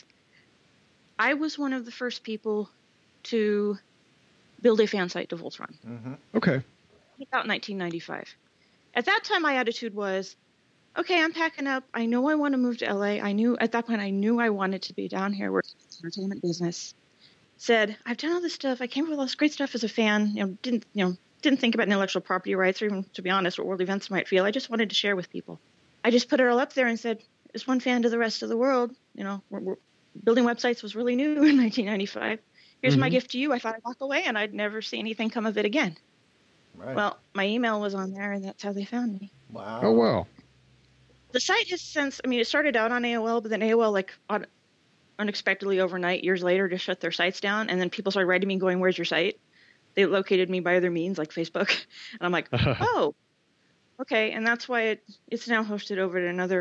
I was one of the first people to build a fan site to Voltron. Mm-hmm. Okay. About nineteen ninety-five. At that time, my attitude was, okay, I'm packing up. I know I want to move to L A. I knew at that point I knew I wanted to be down here working in the entertainment business. Said, I've done all this stuff. I came up with all this great stuff as a fan. You know, didn't you know didn't think about intellectual property rights or even, to be honest, what world events might feel. I just wanted to share with people. I just put it all up there and said, as one fan to the rest of the world, you know, we're, we're, building websites was really new in nineteen ninety-five. Here's Mhm. my gift to you. I thought I'd walk away and I'd never see anything come of it again. Right. Well, my email was on there, and that's how they found me. wow. Oh wow. The site has since, I mean, it started out on A O L, but then A O L, like, un- unexpectedly overnight, years later, just shut their sites down. And then people started writing me going, where's your site? They located me by other means, like Facebook. And I'm like, oh, okay. And that's why it, it's now hosted over at another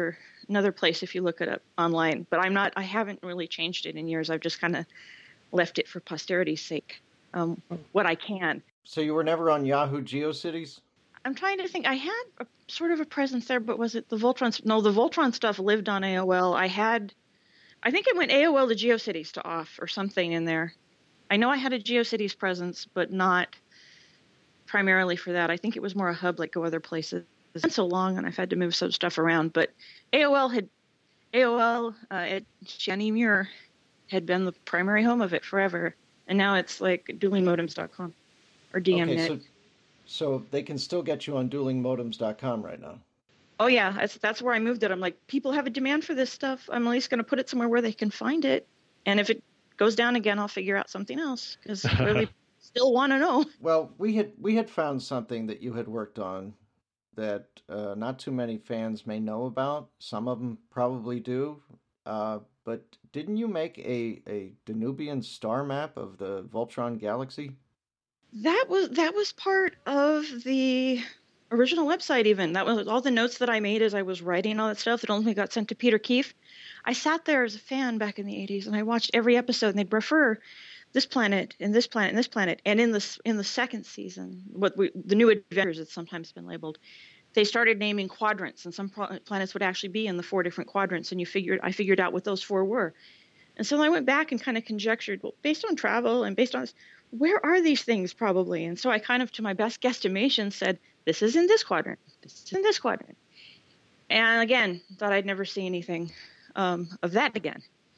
another place if you look it up online. But I'm not. I haven't really changed it in years. I've just kind of left it for posterity's sake. Um, what I can. So you were never on Yahoo GeoCities? I'm trying to think. I had a, sort of a presence there, but was it the Voltron? No, the Voltron stuff lived on A O L. I had, I think it went A O L to GeoCities to off or something in there. I know I had a GeoCities presence, but not primarily for that. I think it was more a hub like Go Other Places. It's been so long, and I've had to move some stuff around. But A O L had, A O L uh, at Jenny Muir had been the primary home of it forever, and now it's like dueling modems dot com or D M net. Okay, so, so they can still get you on dueling modems dot com right now. Oh yeah, that's that's where I moved it. I'm like, people have a demand for this stuff. I'm at least going to put it somewhere where they can find it, and if it goes down again, I'll figure out something else because really still want to know. Well, we had we had found something that you had worked on that uh, not too many fans may know about. Some of them probably do. Uh, but didn't you make a, a Danubian star map of the Voltron galaxy? That was that was part of the original website even. That was all the notes that I made as I was writing all that stuff. It only got sent to Peter Keefe. I sat there as a fan back in the eighties, and I watched every episode, and they'd refer this planet and this planet and this planet. And in the, in the second season, what we, the New Adventures, it's sometimes been labeled, they started naming quadrants, and some planets would actually be in the four different quadrants, and you figured I figured out what those four were. And so I went back and kind of conjectured, well, based on travel and based on this, where are these things probably? And so I kind of, to my best guesstimation, said, this is in this quadrant, this is in this quadrant. And again, thought I'd never see anything um, of that again.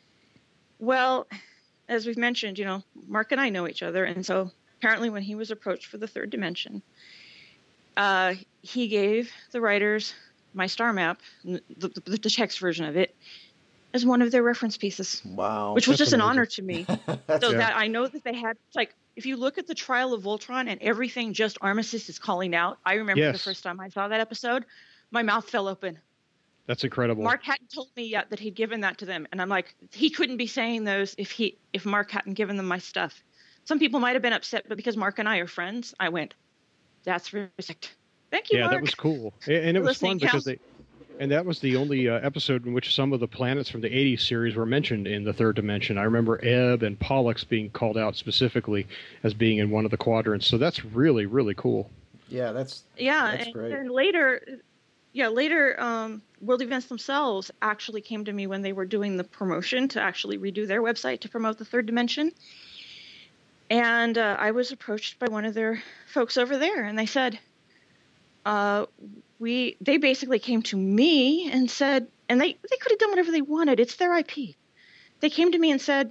Well, as we've mentioned, you know, Mark and I know each other, and so apparently when he was approached for the third dimension, uh, he gave the writers my star map, the, the, the text version of it, as one of their reference pieces. Wow. Which was That's just amazing. an honor to me. That's So yeah. that I know that they had, like, if you look at the Trial of Voltron and everything just Armistice is calling out, I remember Yes. the first time I saw that episode, my mouth fell open. That's incredible. Mark hadn't told me yet that he'd given that to them. And I'm like, he couldn't be saying those if he if Mark hadn't given them my stuff. Some people might have been upset, but because Mark and I are friends, I went, that's respect. Thank you, yeah, Mark. that was cool, and, and it was Listening fun because counts. they, and that was the only uh, episode in which some of the planets from the eighties series were mentioned in the third dimension. I remember Ebb and Pollux being called out specifically as being in one of the quadrants. So that's really, really cool. Yeah, that's Yeah, that's and, great. and later, yeah, later, um, World Events themselves actually came to me when they were doing the promotion to actually redo their website to promote the third dimension. And uh, I was approached by one of their folks over there, and they said, uh, we, they basically came to me and said, and they, they could have done whatever they wanted. It's their I P. They came to me and said,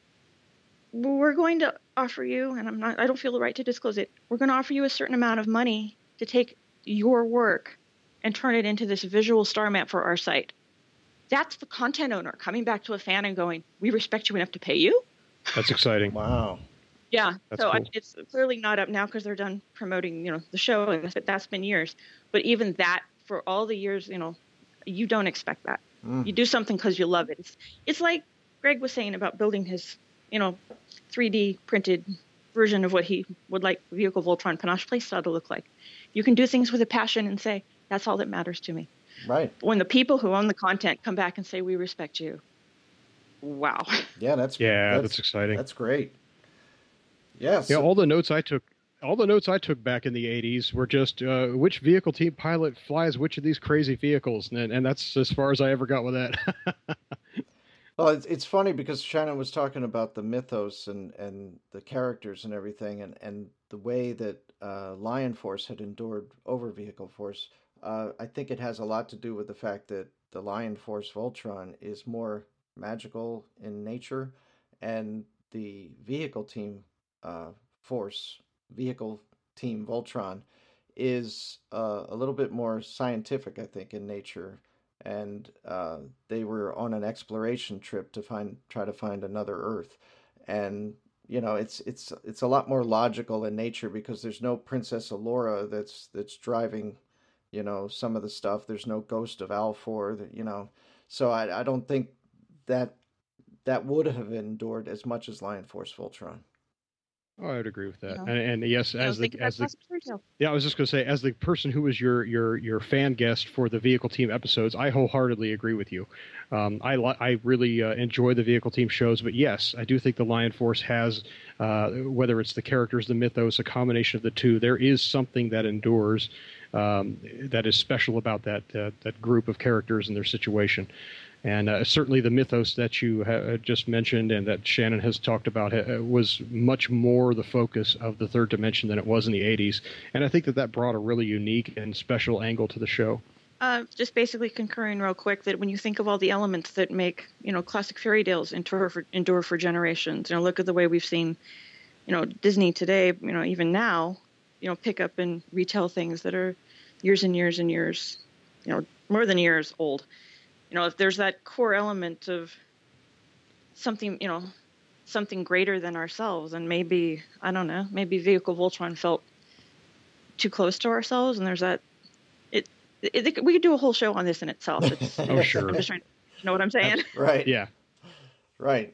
we're going to offer you, and I'm not, I don't feel the right to disclose it. We're going to offer you a certain amount of money to take your work and turn it into this visual star map for our site. That's the content owner coming back to a fan and going, we respect you enough to pay you. That's exciting. Wow. Yeah, That's so I, cool. it's clearly not up now because they're done promoting, you know, the show, and but that's been years. But even that, for all the years, you know, you don't expect that. Mm. You do something because you love it. It's, it's like Greg was saying about building his, you know, three D printed version of what he would like Vehicle Voltron Panache playstyle to look like. You can do things with a passion and say, that's all that matters to me. Right. When the people who own the content come back and say, we respect you, wow. Yeah, that's Yeah, that's, that's exciting. That's great. Yes. Yeah, all the notes I took, all the notes I took back in the eighties were just uh, which vehicle team pilot flies which of these crazy vehicles, and, and that's as far as I ever got with that. Well, it's, it's funny because Shannon was talking about the mythos and, and the characters and everything, and, and the way that uh, Lion Force had endured over Vehicle Force. Uh, I think it has a lot to do with the fact that the Lion Force Voltron is more magical in nature, and the Vehicle Team uh, Force, Vehicle Team Voltron, is uh, a little bit more scientific, I think, in nature. And uh, they were on an exploration trip to find, try to find another Earth, and you know, it's it's it's a lot more logical in nature because there's no Princess Allura that's that's driving, you know, some of the stuff. There's no Ghost of Alfor, that you know, so I I don't think that that would have endured as much as Lion Force Voltron. Oh, I would agree with that. You know? And, and yes, You know, as the think about as the classic fairy tale. yeah, I was just going to say, as the person who was your your your fan guest for the Vehicle Team episodes, I wholeheartedly agree with you. Um, I li- I really uh, enjoy the Vehicle Team shows, but yes, I do think the Lion Force has, uh, whether it's the characters, the mythos, a combination of the two, there is something that endures, um, that is special about that uh, that group of characters and their situation. And uh, certainly the mythos that you ha- just mentioned and that Shannon has talked about ha- was much more the focus of the third dimension than it was in the eighties. And I think that that brought a really unique and special angle to the show. Uh, just basically concurring real quick that when you think of all the elements that make, you know, classic fairy tales endure for, endure for generations, you know, look at the way we've seen, you know, Disney today, you know, even now, you know, pick up and retell things that are years and years and years, you know, more than years old. You know, if there's that core element of something, you know, something greater than ourselves, and maybe, I don't know, maybe Vehicle Voltron felt too close to ourselves, and there's that, it, it, it we could do a whole show on this in itself. It's, oh, sure. I'm just trying to, you know what I'm saying? Right. Yeah. Right.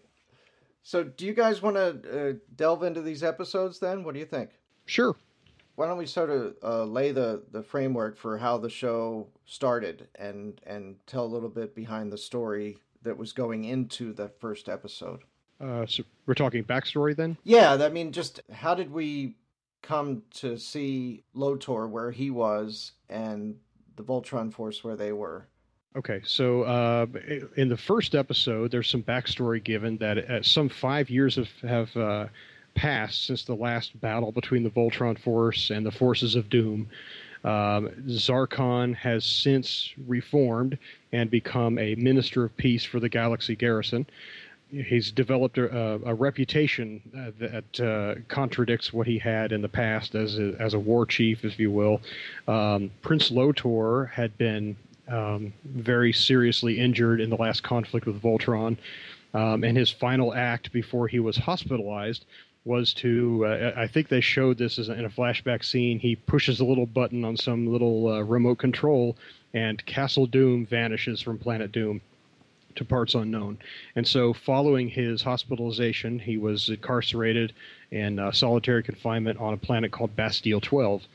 So do you guys want to uh, delve into these episodes then? What do you think? Sure. Why don't we sort of uh, lay the, the framework for how the show started and, and tell a little bit behind the story that was going into the first episode? Uh, so we're talking backstory then? Yeah, I mean, just how did we come to see Lotor where he was and the Voltron Force where they were? Okay, so uh, in the first episode, there's some backstory given that uh, some five years have, have uh, passed since the last battle between the Voltron Force and the Forces of Doom. Um, Zarkon has since reformed and become a Minister of Peace for the Galaxy Garrison. He's developed a, a reputation uh, that uh, contradicts what he had in the past as a, as a war chief, if you will. Um, Prince Lotor had been um, very seriously injured in the last conflict with Voltron, um, and his final act before he was hospitalized was to, uh, I think they showed this as a, in a flashback scene, he pushes a little button on some little uh, remote control, and Castle Doom vanishes from Planet Doom to parts unknown. And so following his hospitalization, he was incarcerated in uh, solitary confinement on a planet called Bastille twelve.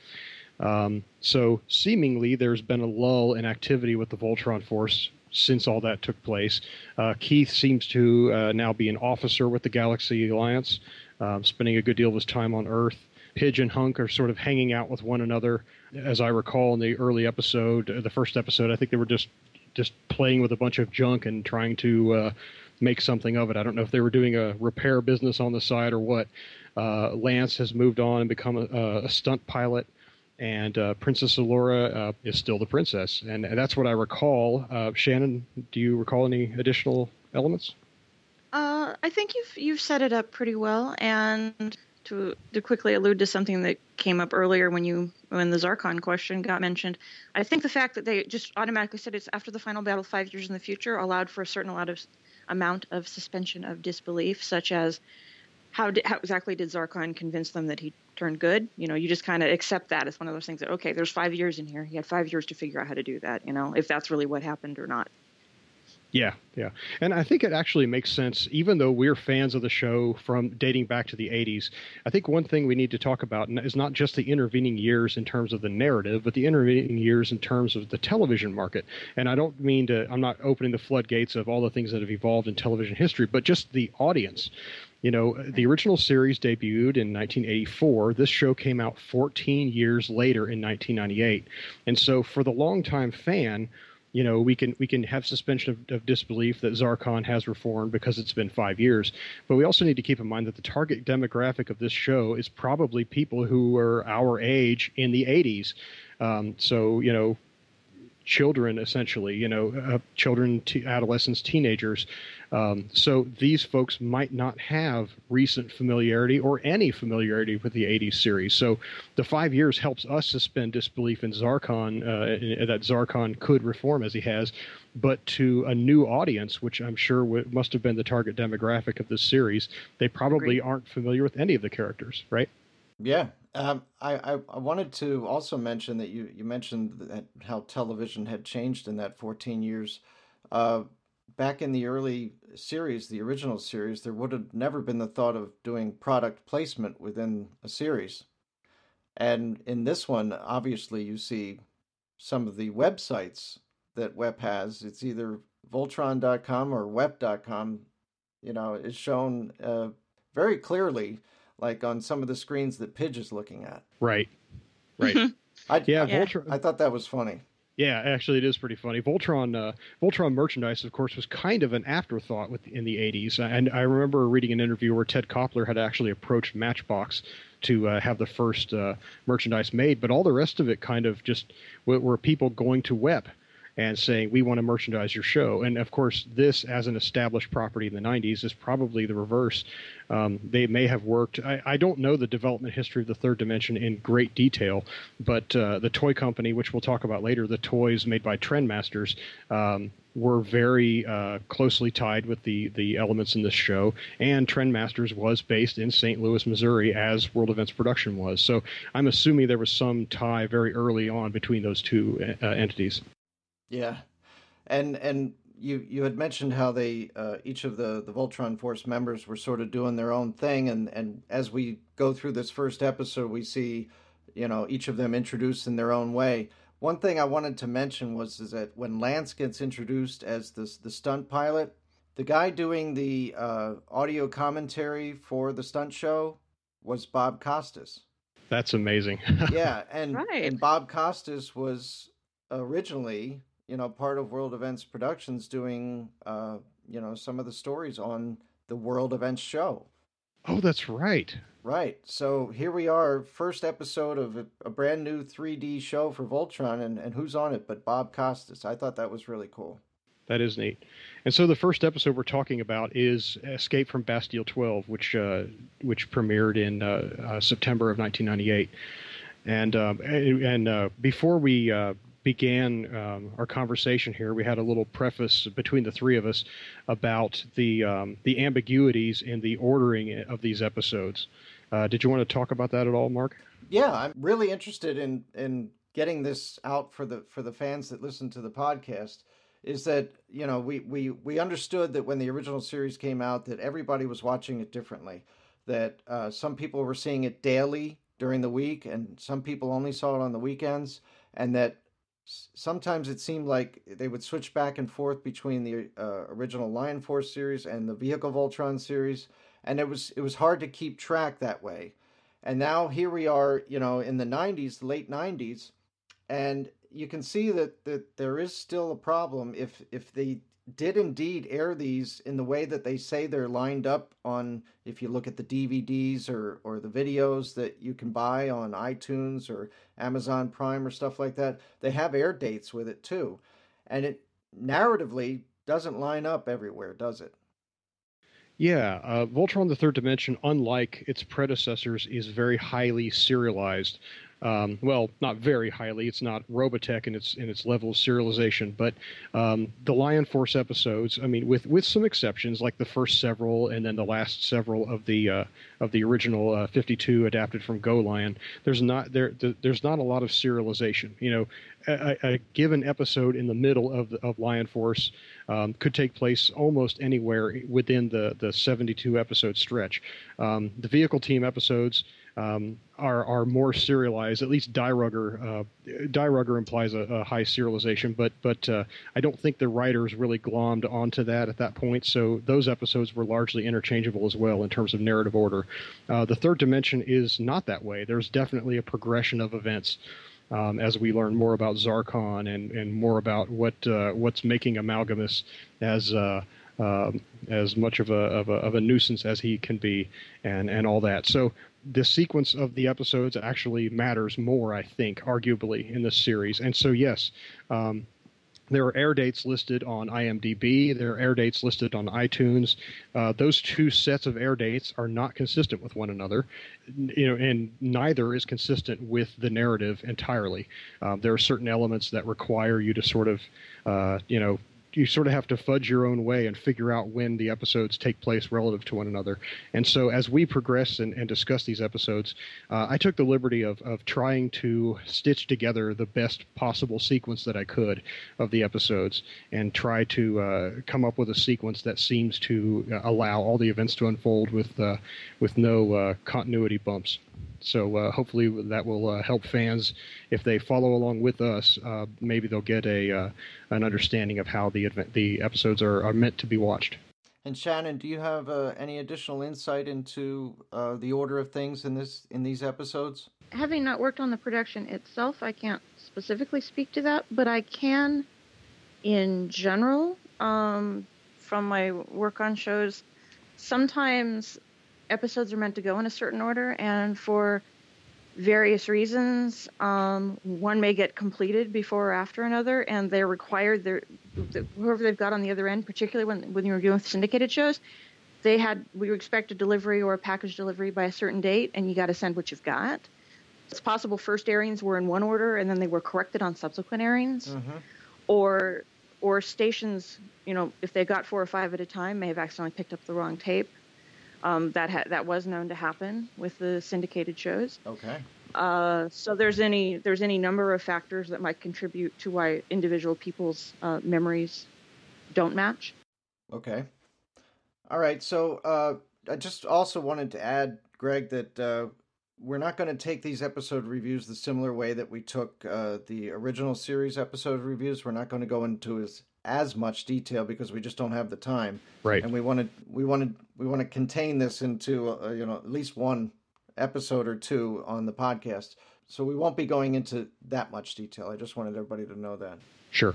Um, so seemingly there's been a lull in activity with the Voltron Force since all that took place. Uh, Keith seems to uh, now be an officer with the Galaxy Alliance, um, spending a good deal of his time on Earth. Pidge and Hunk are sort of hanging out with one another. As I recall in the early episode, uh, the first episode, I think they were just just playing with a bunch of junk and trying to uh, make something of it. I don't know if they were doing a repair business on the side or what. Uh, Lance has moved on and become a, a stunt pilot, and uh, Princess Allura uh, is still the princess. And, and that's what I recall. Uh, Shannon, do you recall any additional elements? Uh, I think you've you've set it up pretty well, and to to quickly allude to something that came up earlier when you when the Zarkon question got mentioned, I think the fact that they just automatically said it's after the final battle five years in the future allowed for a certain amount of amount of suspension of disbelief, such as how did, how exactly did Zarkon convince them that he turned good? You know, you just kind of accept that as one of those things that, okay, there's five years in here. He had five years to figure out how to do that, you know, if that's really what happened or not. Yeah, yeah. And I think it actually makes sense, even though we're fans of the show from dating back to the eighties. I think one thing we need to talk about is not just the intervening years in terms of the narrative, but the intervening years in terms of the television market. And I don't mean to, I'm not opening the floodgates of all the things that have evolved in television history, but just the audience. You know, the original series debuted in nineteen eighty-four. This show came out fourteen years later in nineteen ninety-eight. And so for the longtime fan, you know, we can we can have suspension of, of disbelief that Zarkon has reformed because it's been five years. But we also need to keep in mind that the target demographic of this show is probably people who were our age in the eighties. Um, so, you know, children, essentially, you know, uh, children, t- adolescents, teenagers. Um, so these folks might not have recent familiarity or any familiarity with the eighties series. So the five years helps us suspend disbelief in Zarkon, uh, that Zarkon could reform as he has. But to a new audience, which I'm sure w- must have been the target demographic of this series, they probably Agreed. aren't familiar with any of the characters, right? Yeah. Um, I, I, I wanted to also mention that you, you mentioned that how television had changed in that fourteen years. Uh, back in the early series, the original series, there would have never been the thought of doing product placement within a series. And in this one, obviously, you see some of the websites that W E P has. It's either Voltron dot com or W E P dot com, you know, is shown uh, very clearly, like on some of the screens that Pidge is looking at. Right, right. I, yeah, I, Voltron. I thought that was funny. Yeah, actually, it is pretty funny. Voltron, uh, Voltron merchandise, of course, was kind of an afterthought with, in the eighties. And I remember reading an interview where Ted Koppler had actually approached Matchbox to uh, have the first uh, merchandise made, but all the rest of it kind of just were, were people going to W E P and saying, we want to merchandise your show. And, of course, this, as an established property in the nineties, is probably the reverse. Um, they may have worked. I, I don't know the development history of the Third Dimension in great detail, but uh, the toy company, which we'll talk about later, the toys made by Trendmasters, um, were very uh, closely tied with the, the elements in this show. And Trendmasters was based in Saint Louis, Missouri, as World Events Production was. So I'm assuming there was some tie very early on between those two uh, entities. Yeah, and and you you had mentioned how they uh, each of the the Voltron Force members were sort of doing their own thing, and and as we go through this first episode, we see, you know, each of them introduced in their own way. One thing I wanted to mention was is that when Lance gets introduced as the the stunt pilot, the guy doing the uh, audio commentary for the stunt show was Bob Costas. That's amazing. Yeah, and Right. and Bob Costas was originally, you know, part of World Events Productions doing, uh, you know, some of the stories on the World Events show. Oh, that's right. Right. So here we are, first episode of a, a brand new three D show for Voltron, and, and who's on it but Bob Costas. I thought that was really cool. That is neat. And so the first episode we're talking about is Escape from Bastille twelve, which uh, which premiered in uh, uh, September of nineteen ninety-eight. And um, and, and uh, before we uh, began um, our conversation here, we had a little preface between the three of us about the um, the ambiguities in the ordering of these episodes. Uh, did you want to talk about that at all, Mark? Yeah, I'm really interested in in getting this out for the for the fans that listen to the podcast. Is that, you know, we we we understood that when the original series came out that everybody was watching it differently. That uh, some people were seeing it daily during the week, and some people only saw it on the weekends, and that sometimes it seemed like they would switch back and forth between the uh, original Lion Force series and the Vehicle Voltron series, and it was it was hard to keep track that way. And now here we are, you know, in the nineties, the late nineties, and you can see that, that there is still a problem if if they did indeed air these in the way that they say they're lined up on, if you look at the D V Ds or, or the videos that you can buy on iTunes or Amazon Prime or stuff like that, they have air dates with it too. And it narratively doesn't line up everywhere, does it? Yeah, uh, Voltron the Third Dimension, unlike its predecessors, is very highly serialized. Um, well, not very highly. It's not Robotech in its in its level of serialization, but um, the Lion Force episodes, I mean, with, with some exceptions, like the first several and then the last several of the uh, of the original uh, fifty-two adapted from Go Lion, there's not there there's not a lot of serialization. You know, a, a given episode in the middle of the, of Lion Force um, could take place almost anywhere within the the seventy-two episode stretch. Um, the Vehicle Team episodes Um, are are more serialized. At least Die Rugger, uh, Die Rugger implies a, a high serialization, but but uh, I don't think the writers really glommed onto that at that point. So those episodes were largely interchangeable as well in terms of narrative order. Uh, the Third Dimension is not that way. There's definitely a progression of events um, as we learn more about Zarkon and, and more about what uh, what's making Amalgamus as uh, uh, as much of a, of a of a nuisance as he can be, and and all that. So the sequence of the episodes actually matters more, I think, arguably, in this series. And so, yes, um, there are air dates listed on I M D B. There are air dates listed on iTunes. Uh, those two sets of air dates are not consistent with one another, you know, and neither is consistent with the narrative entirely. Um, there are certain elements that require you to sort of, uh, you know, you sort of have to fudge your own way and figure out when the episodes take place relative to one another. And so as we progress and, and discuss these episodes, uh, I took the liberty of, of trying to stitch together the best possible sequence that I could of the episodes and try to uh, come up with a sequence that seems to allow all the events to unfold with, uh, with no uh, continuity bumps. So uh, hopefully that will uh, help fans if they follow along with us. Uh, maybe they'll get a uh, an understanding of how the event, the episodes are, are meant to be watched. And Shannon, do you have uh, any additional insight into uh, the order of things in this in these episodes? Having not worked on the production itself, I can't specifically speak to that, but I can, in general, um, from my work on shows, sometimes episodes are meant to go in a certain order, and for various reasons, um, one may get completed before or after another, and they're required, they're, whoever they've got on the other end, particularly when, when you're doing syndicated shows, they had, we expect a delivery or a package delivery by a certain date, and you got to send what you've got. It's possible first airings were in one order, and then they were corrected on subsequent airings, mm-hmm. or or stations, you know, if they got four or five at a time, may have accidentally picked up the wrong tape. Um, that ha- that was known to happen with the syndicated shows. Okay. Uh, so there's any there's any number of factors that might contribute to why individual people's uh, memories don't match. Okay. All right. So uh, I just also wanted to add, Greg, that uh, we're not going to take these episode reviews the similar way that we took uh, the original series episode reviews. We're not going to go into as as much detail because we just don't have the time. Right. And we want to we want to we want to contain this into uh, you know at least one episode or two on the podcast. So we won't be going into that much detail. I just wanted everybody to know that. Sure.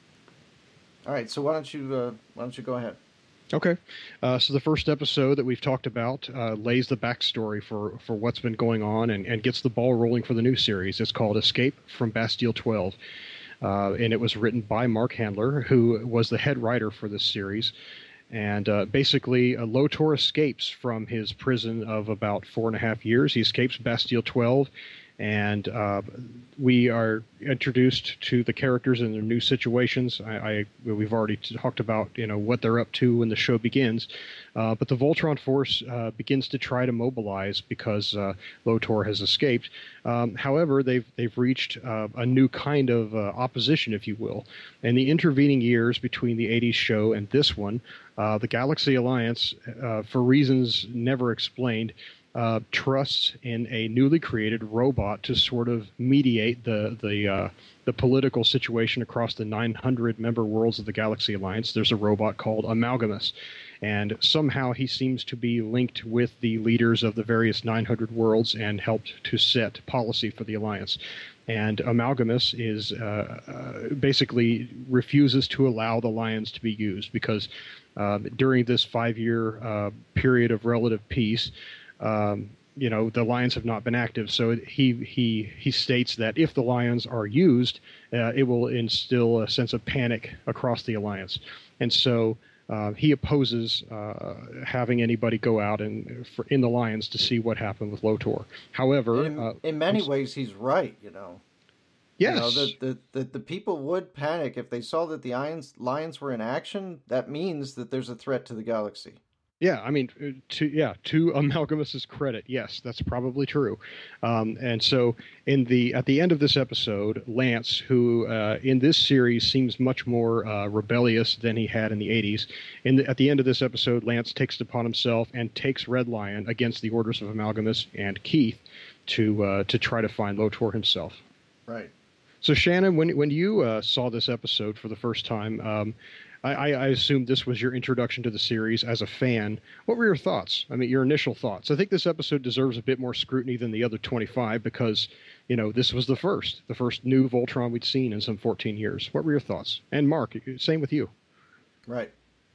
All right. So why don't you uh, why don't you go ahead? Okay. Uh, so the first episode that we've talked about uh, lays the backstory for, for what's been going on and, and gets the ball rolling for the new series. It's called Escape from Bastille twelve. Uh, and it was written by Mark Handler, who was the head writer for this series. And uh, basically, uh, Lotor escapes from his prison of about four and a half years. He escapes Bastille twelve, and uh, we are introduced to the characters in their new situations. I, I we've already talked about you know what they're up to when the show begins, uh, but the Voltron force uh, begins to try to mobilize because uh, Lotor has escaped. Um, however, they've they've reached uh, a new kind of uh, opposition, if you will. In the intervening years between the eighties show and this one, uh, the Galaxy Alliance, uh, for reasons never explained, Uh, trusts in a newly created robot to sort of mediate the the uh, the political situation across the nine hundred member worlds of the Galaxy Alliance. There's a robot called Amalgamus, and somehow he seems to be linked with the leaders of the various nine hundred worlds and helped to set policy for the Alliance. And Amalgamus is uh, uh, basically refuses to allow the Lions to be used because uh, during this five-year uh, period of relative peace, Um, you know, the Lions have not been active. So he he he states that if the Lions are used, uh, it will instill a sense of panic across the Alliance. And so uh, he opposes uh, having anybody go out and for, in the Lions to see what happened with Lotor. However, in, uh, in many ways, he's right, you know. Yes. You know, the, the, the, the people would panic if they saw that the Lions, Lions were in action. That means that there's a threat to the galaxy. Yeah, I mean, to yeah, to Amalgamus's credit, yes, that's probably true. Um, and so, in the at the end of this episode, Lance, who uh, in this series seems much more uh, rebellious than he had in the eighties, in the, at the end of this episode, Lance takes it upon himself and takes Red Lion against the orders of Amalgamus and Keith to uh, to try to find Lotor himself. Right. So, Shannon, when when you uh, saw this episode for the first time. Um, I, I assume this was your introduction to the series as a fan. What were your thoughts? I mean, your initial thoughts. I think this episode deserves a bit more scrutiny than the other twenty-five because, you know, this was the first, the first new Voltron we'd seen in some fourteen years. What were your thoughts? And Mark, same with you. Right.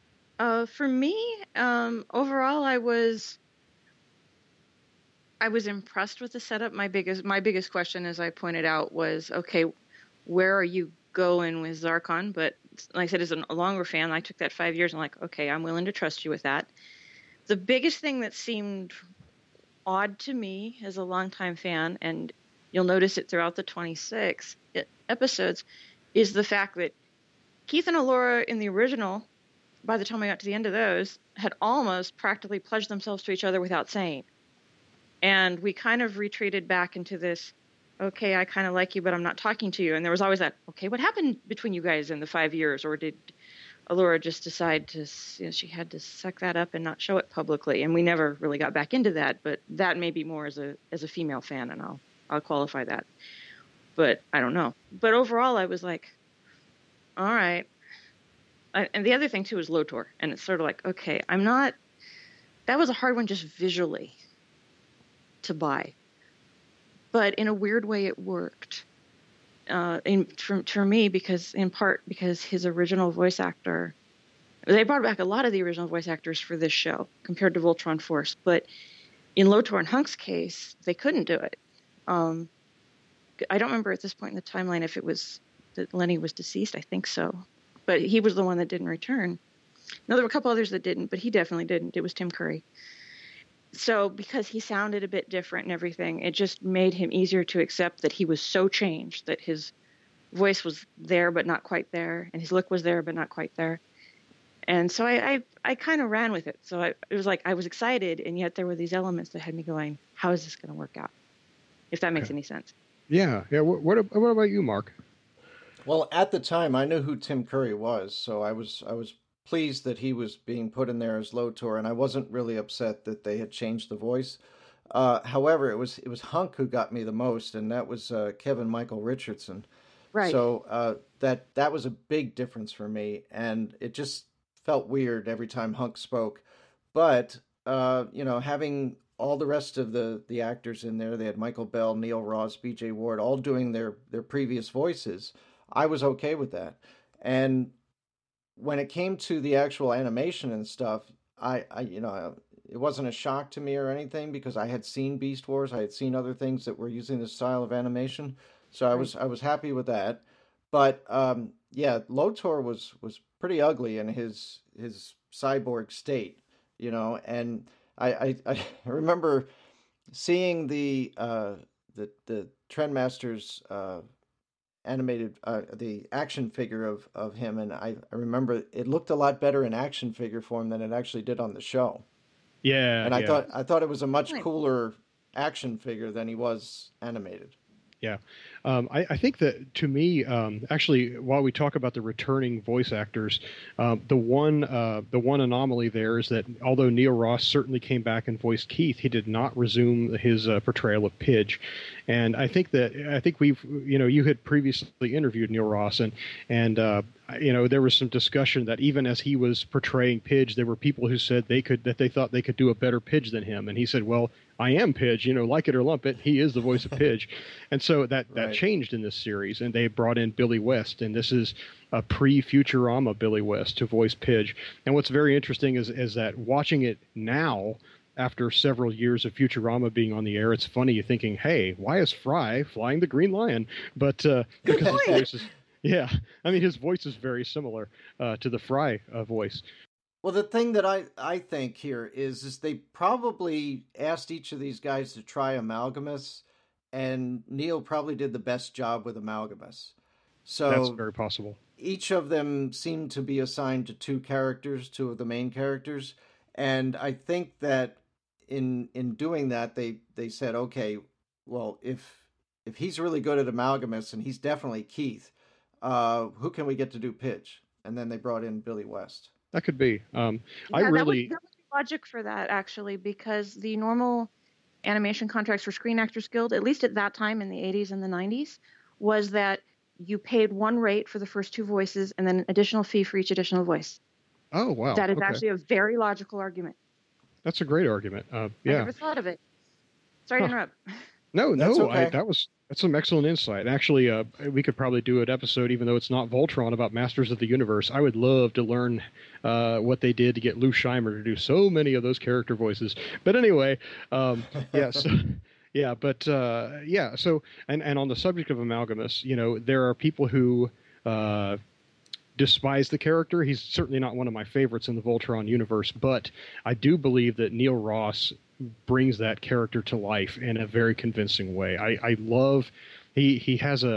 Uh, for me, um, overall, I was, I was impressed with the setup. My biggest, my biggest question, as I pointed out, was, okay, where are you going with Zarkon? But like I said, as a longer fan, I took that five years and I'm like, okay, I'm willing to trust you with that. The biggest thing that seemed odd to me as a longtime fan, and you'll notice it throughout the twenty-six episodes, is the fact that Keith and Allura in the original, by the time I got to the end of those, had almost practically pledged themselves to each other without saying. And we kind of retreated back into this, okay, I kind of like you, but I'm not talking to you. And there was always that, okay, what happened between you guys in the five years? Or did Allura just decide to, you know, she had to suck that up and not show it publicly? And we never really got back into that, but that may be more as a as a female fan, and I'll I'll qualify that. But I don't know. But overall, I was like, all right. I, and the other thing, too, is Lotor. And it's sort of like, okay, I'm not... That was a hard one just visually to buy. But in a weird way, it worked. Uh, in, for, for me, because in part because his original voice actor... They brought back a lot of the original voice actors for this show compared to Voltron Force. But in Lotor and Hunk's case, they couldn't do it. Um, I don't remember at this point in the timeline if it was that Lenny was deceased. I think so. But he was the one that didn't return. Now, there were a couple others that didn't, but he definitely didn't. It was Tim Curry. So because he sounded a bit different and everything, it just made him easier to accept that he was so changed, that his voice was there but not quite there, and his look was there but not quite there. And so I I, I kind of ran with it. So I, it was like I was excited, and yet there were these elements that had me going, how is this going to work out? If that makes okay. any sense. Yeah. Yeah. What, what what about you, Mark? Well, at the time, I knew who Tim Curry was, so I was I was pleased that he was being put in there as Lotor, and I wasn't really upset that they had changed the voice. Uh, however, it was it was Hunk who got me the most, and that was uh, Kevin Michael Richardson. Right. So uh, that that was a big difference for me, and it just felt weird every time Hunk spoke. But uh, you know, having all the rest of the the actors in there, they had Michael Bell, Neil Ross, B J Ward, all doing their their previous voices. I was okay with that. And when it came to the actual animation and stuff, I, I, you know, it wasn't a shock to me or anything because I had seen Beast Wars. I had seen other things that were using this style of animation. So I was, I was happy with that. But, um, yeah, Lotor was, was pretty ugly in his, his cyborg state, you know, and I, I, I remember seeing the, uh, the, the Trendmasters, uh, animated uh, the action figure of of him, and I, I remember it looked a lot better in action figure form than it actually did on the show. Yeah, and I yeah. thought I thought it was a much cooler action figure than he was animated. Yeah, um, I, I think that to me, um, actually, while we talk about the returning voice actors, um, the one uh, the one anomaly there is that although Neil Ross certainly came back and voiced Keith, he did not resume his uh, portrayal of Pidge. And I think that I think we've you know you had previously interviewed Neil Ross, and and uh, you know there was some discussion that even as he was portraying Pidge, there were people who said they could that they thought they could do a better Pidge than him, and he said, well, I am Pidge, you know, like it or lump it, he is the voice of Pidge. And so that, that right. changed in this series, and they brought in Billy West, and this is a pre-Futurama Billy West to voice Pidge. And what's very interesting is, is that watching it now, after several years of Futurama being on the air, it's funny, you're thinking, hey, why is Fry flying the Green Lion? But uh, because his voice is, yeah, I mean, his voice is very similar uh, to the Fry uh, voice. Well, the thing that I, I think here is is they probably asked each of these guys to try Amalgamus, and Neil probably did the best job with Amalgamus. So that's very possible. Each of them seemed to be assigned to two characters, two of the main characters, and I think that in in doing that, they, they said, okay, well, if if he's really good at Amalgamus and he's definitely Keith, uh, who can we get to do Pidge? And then they brought in Billy West. That could be. Um, yeah, I really. That would, that would be logic for that, actually, because the normal animation contracts for Screen Actors Guild, at least at that time in the eighties and the nineties, was that you paid one rate for the first two voices and then an additional fee for each additional voice. Oh, wow. That is okay. actually a very logical argument. That's a great argument. Uh, yeah. I never thought of it. Sorry huh. to interrupt. No, That's no, okay. I, that was that's some excellent insight. Actually, uh, we could probably do an episode, even though it's not Voltron, about Masters of the Universe. I would love to learn uh, what they did to get Lou Scheimer to do so many of those character voices. But anyway, um, yeah, so, yeah, but uh, yeah, so and and on the subject of Amalgamus, you know, there are people who uh, despise the character. He's certainly not one of my favorites in the Voltron universe, but I do believe that Neil Ross brings that character to life in a very convincing way. I, I love he he has a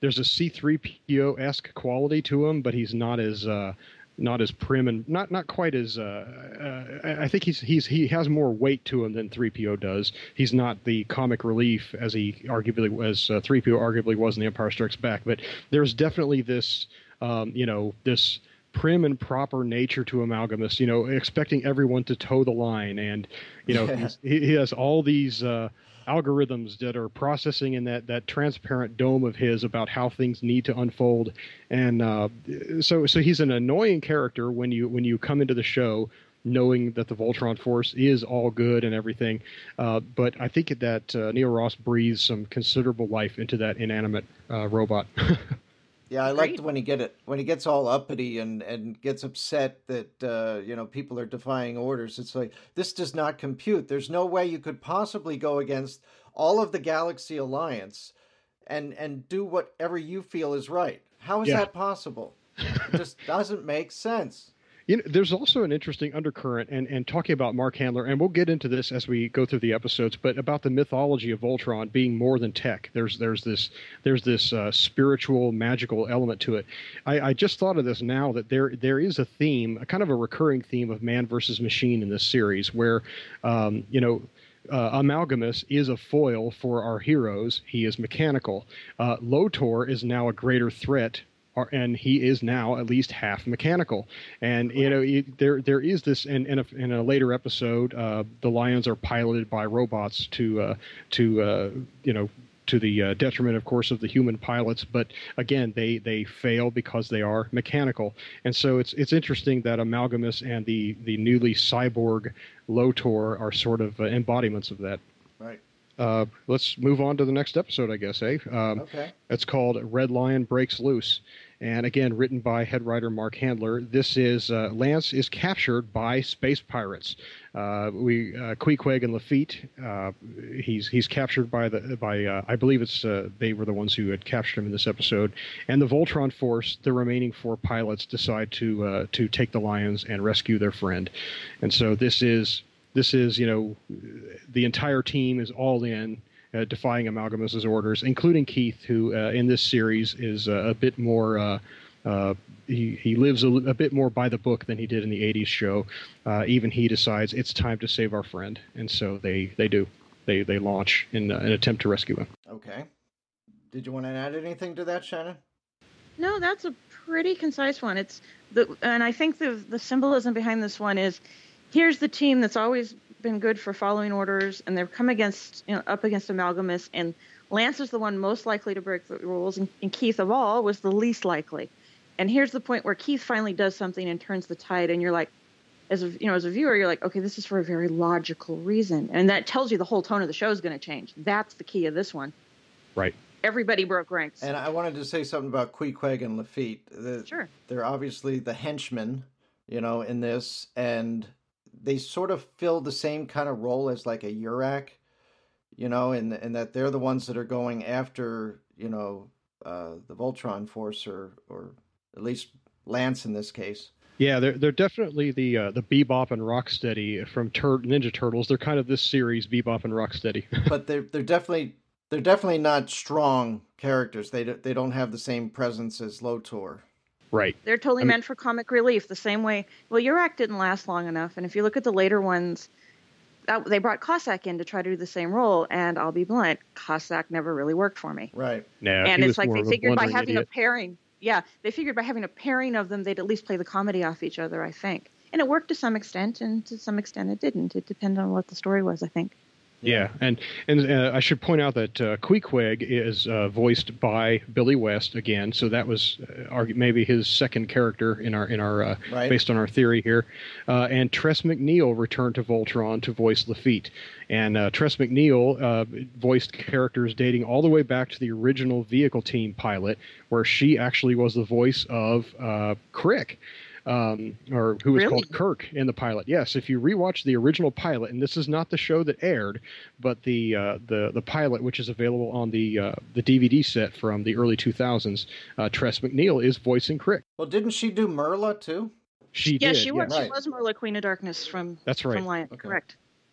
there's a C three P O-esque quality to him, but he's not as uh, not as prim and not not quite as. Uh, uh, I think he's he's he has more weight to him than three P O does. He's not the comic relief as he arguably as uh, three P O arguably was in The Empire Strikes Back. But there's definitely this um, you know this. prim and proper nature to Amalgamus, you know, expecting everyone to toe the line. And, you know, Yeah. he, he has all these uh, algorithms that are processing in that, that transparent dome of his about how things need to unfold. And uh, so so he's an annoying character when you when you come into the show knowing that the Voltron Force is all good and everything. Uh, but I think that uh, Neil Ross breathes some considerable life into that inanimate uh, robot. Yeah, I Great. liked when he get it when he gets all uppity and, and gets upset that uh, you know people are defying orders. It's like, this does not compute. There's no way you could possibly go against all of the Galaxy Alliance and and do whatever you feel is right. How is Yeah. that possible? It just doesn't make sense. You know, there's also an interesting undercurrent, and, and talking about Mark Handler, and we'll get into this as we go through the episodes, but about the mythology of Voltron being more than tech. There's there's this there's this uh, spiritual, magical element to it. I, I just thought of this now that there there is a theme, a kind of a recurring theme of man versus machine in this series, where um, you know. Uh, Amalgamus is a foil for our heroes. He is mechanical. Uh, Lotor is now a greater threat, or, and he is now at least half mechanical. And you know, it, there there is this. In, in, a, in a later episode, uh, the Lions are piloted by robots to uh, to uh, you know. to the uh, detriment, of course, of the human pilots. But again, they, they fail because they are mechanical. And so it's it's interesting that Amalgamus and the, the newly cyborg Lotor are sort of uh, embodiments of that. Right. Uh, let's move on to the next episode, I guess, eh? Um, Okay. It's called Red Lion Breaks Loose. And again, written by head writer Mark Handler. This is uh, Lance is captured by space pirates. Uh, we uh, Queequeg and Lafitte. Uh, he's he's captured by the by uh, I believe it's uh, they were the ones who had captured him in this episode. And the Voltron Force, the remaining four pilots, decide to uh, to take the Lions and rescue their friend. And so this is this is you know the entire team is all in. Uh, defying Amalgamus's orders, including Keith, who uh, in this series is uh, a bit more. Uh, uh, he he lives a, a bit more by the book than he did in the eighties show. Uh, even he decides it's time to save our friend, and so they, they do. They they launch in uh, an attempt to rescue him. Okay. Did you want to add anything to that, Shannon? No, that's a pretty concise one. It's the, and I think the the symbolism behind this one is, here's the team that's always been good for following orders, and they've come against, you know, up against Amalgamus, and Lance is the one most likely to break the rules, and, and Keith of all was the least likely. And here's the point where Keith finally does something and turns the tide, and you're like, as a you know, as a viewer, you're like, okay, this is for a very logical reason, and that tells you the whole tone of the show is going to change. That's the key of this one. Right. Everybody broke ranks. And I wanted to say something about Queequeg and Lafitte. The, Sure. They're obviously the henchmen, you know, in this, and they sort of fill the same kind of role as like a Urak, you know, and and that they're the ones that are going after, you know, uh, the Voltron Force, or or at least Lance in this case. Yeah, they're they're definitely the uh, the Bebop and Rocksteady from Tur- Ninja Turtles. They're kind of this series, Bebop and Rocksteady. But they're they're definitely they're definitely not strong characters. They do, they don't have the same presence as Lotor. Right. They're totally I mean- meant for comic relief, the same way. Well, Urak didn't last long enough, and if you look at the later ones, that, they brought Cossack in to try to do the same role, and I'll be blunt, Cossack never really worked for me. Right. No, and he it's was like more they of a figured by blundering having idiot. a pairing, yeah, they figured by having a pairing of them, they'd at least play the comedy off each other, I think. And it worked to some extent, and to some extent it didn't. It depended on what the story was, I think. Yeah, and and uh, I should point out that uh, Queequeg is uh, voiced by Billy West again, so that was uh, argu- maybe his second character in our in our uh, Right. based on our theory here. Uh, and Tress MacNeille returned to Voltron to voice Lafitte, and uh, Tress MacNeille uh, voiced characters dating all the way back to the original Vehicle Team pilot, where she actually was the voice of uh, Crick. Um, or who was Really? called Kirk in the pilot. Yes, if you rewatch the original pilot, and this is not the show that aired, but the uh, the the pilot, which is available on the uh, the D V D set from the early two thousands, uh, Tress MacNeille is voicing Crick. Well, didn't she do Merla too? She Yeah, did. she was. yes. She was Merla, Queen of Darkness from, That's right. from Lion. Okay. Correct.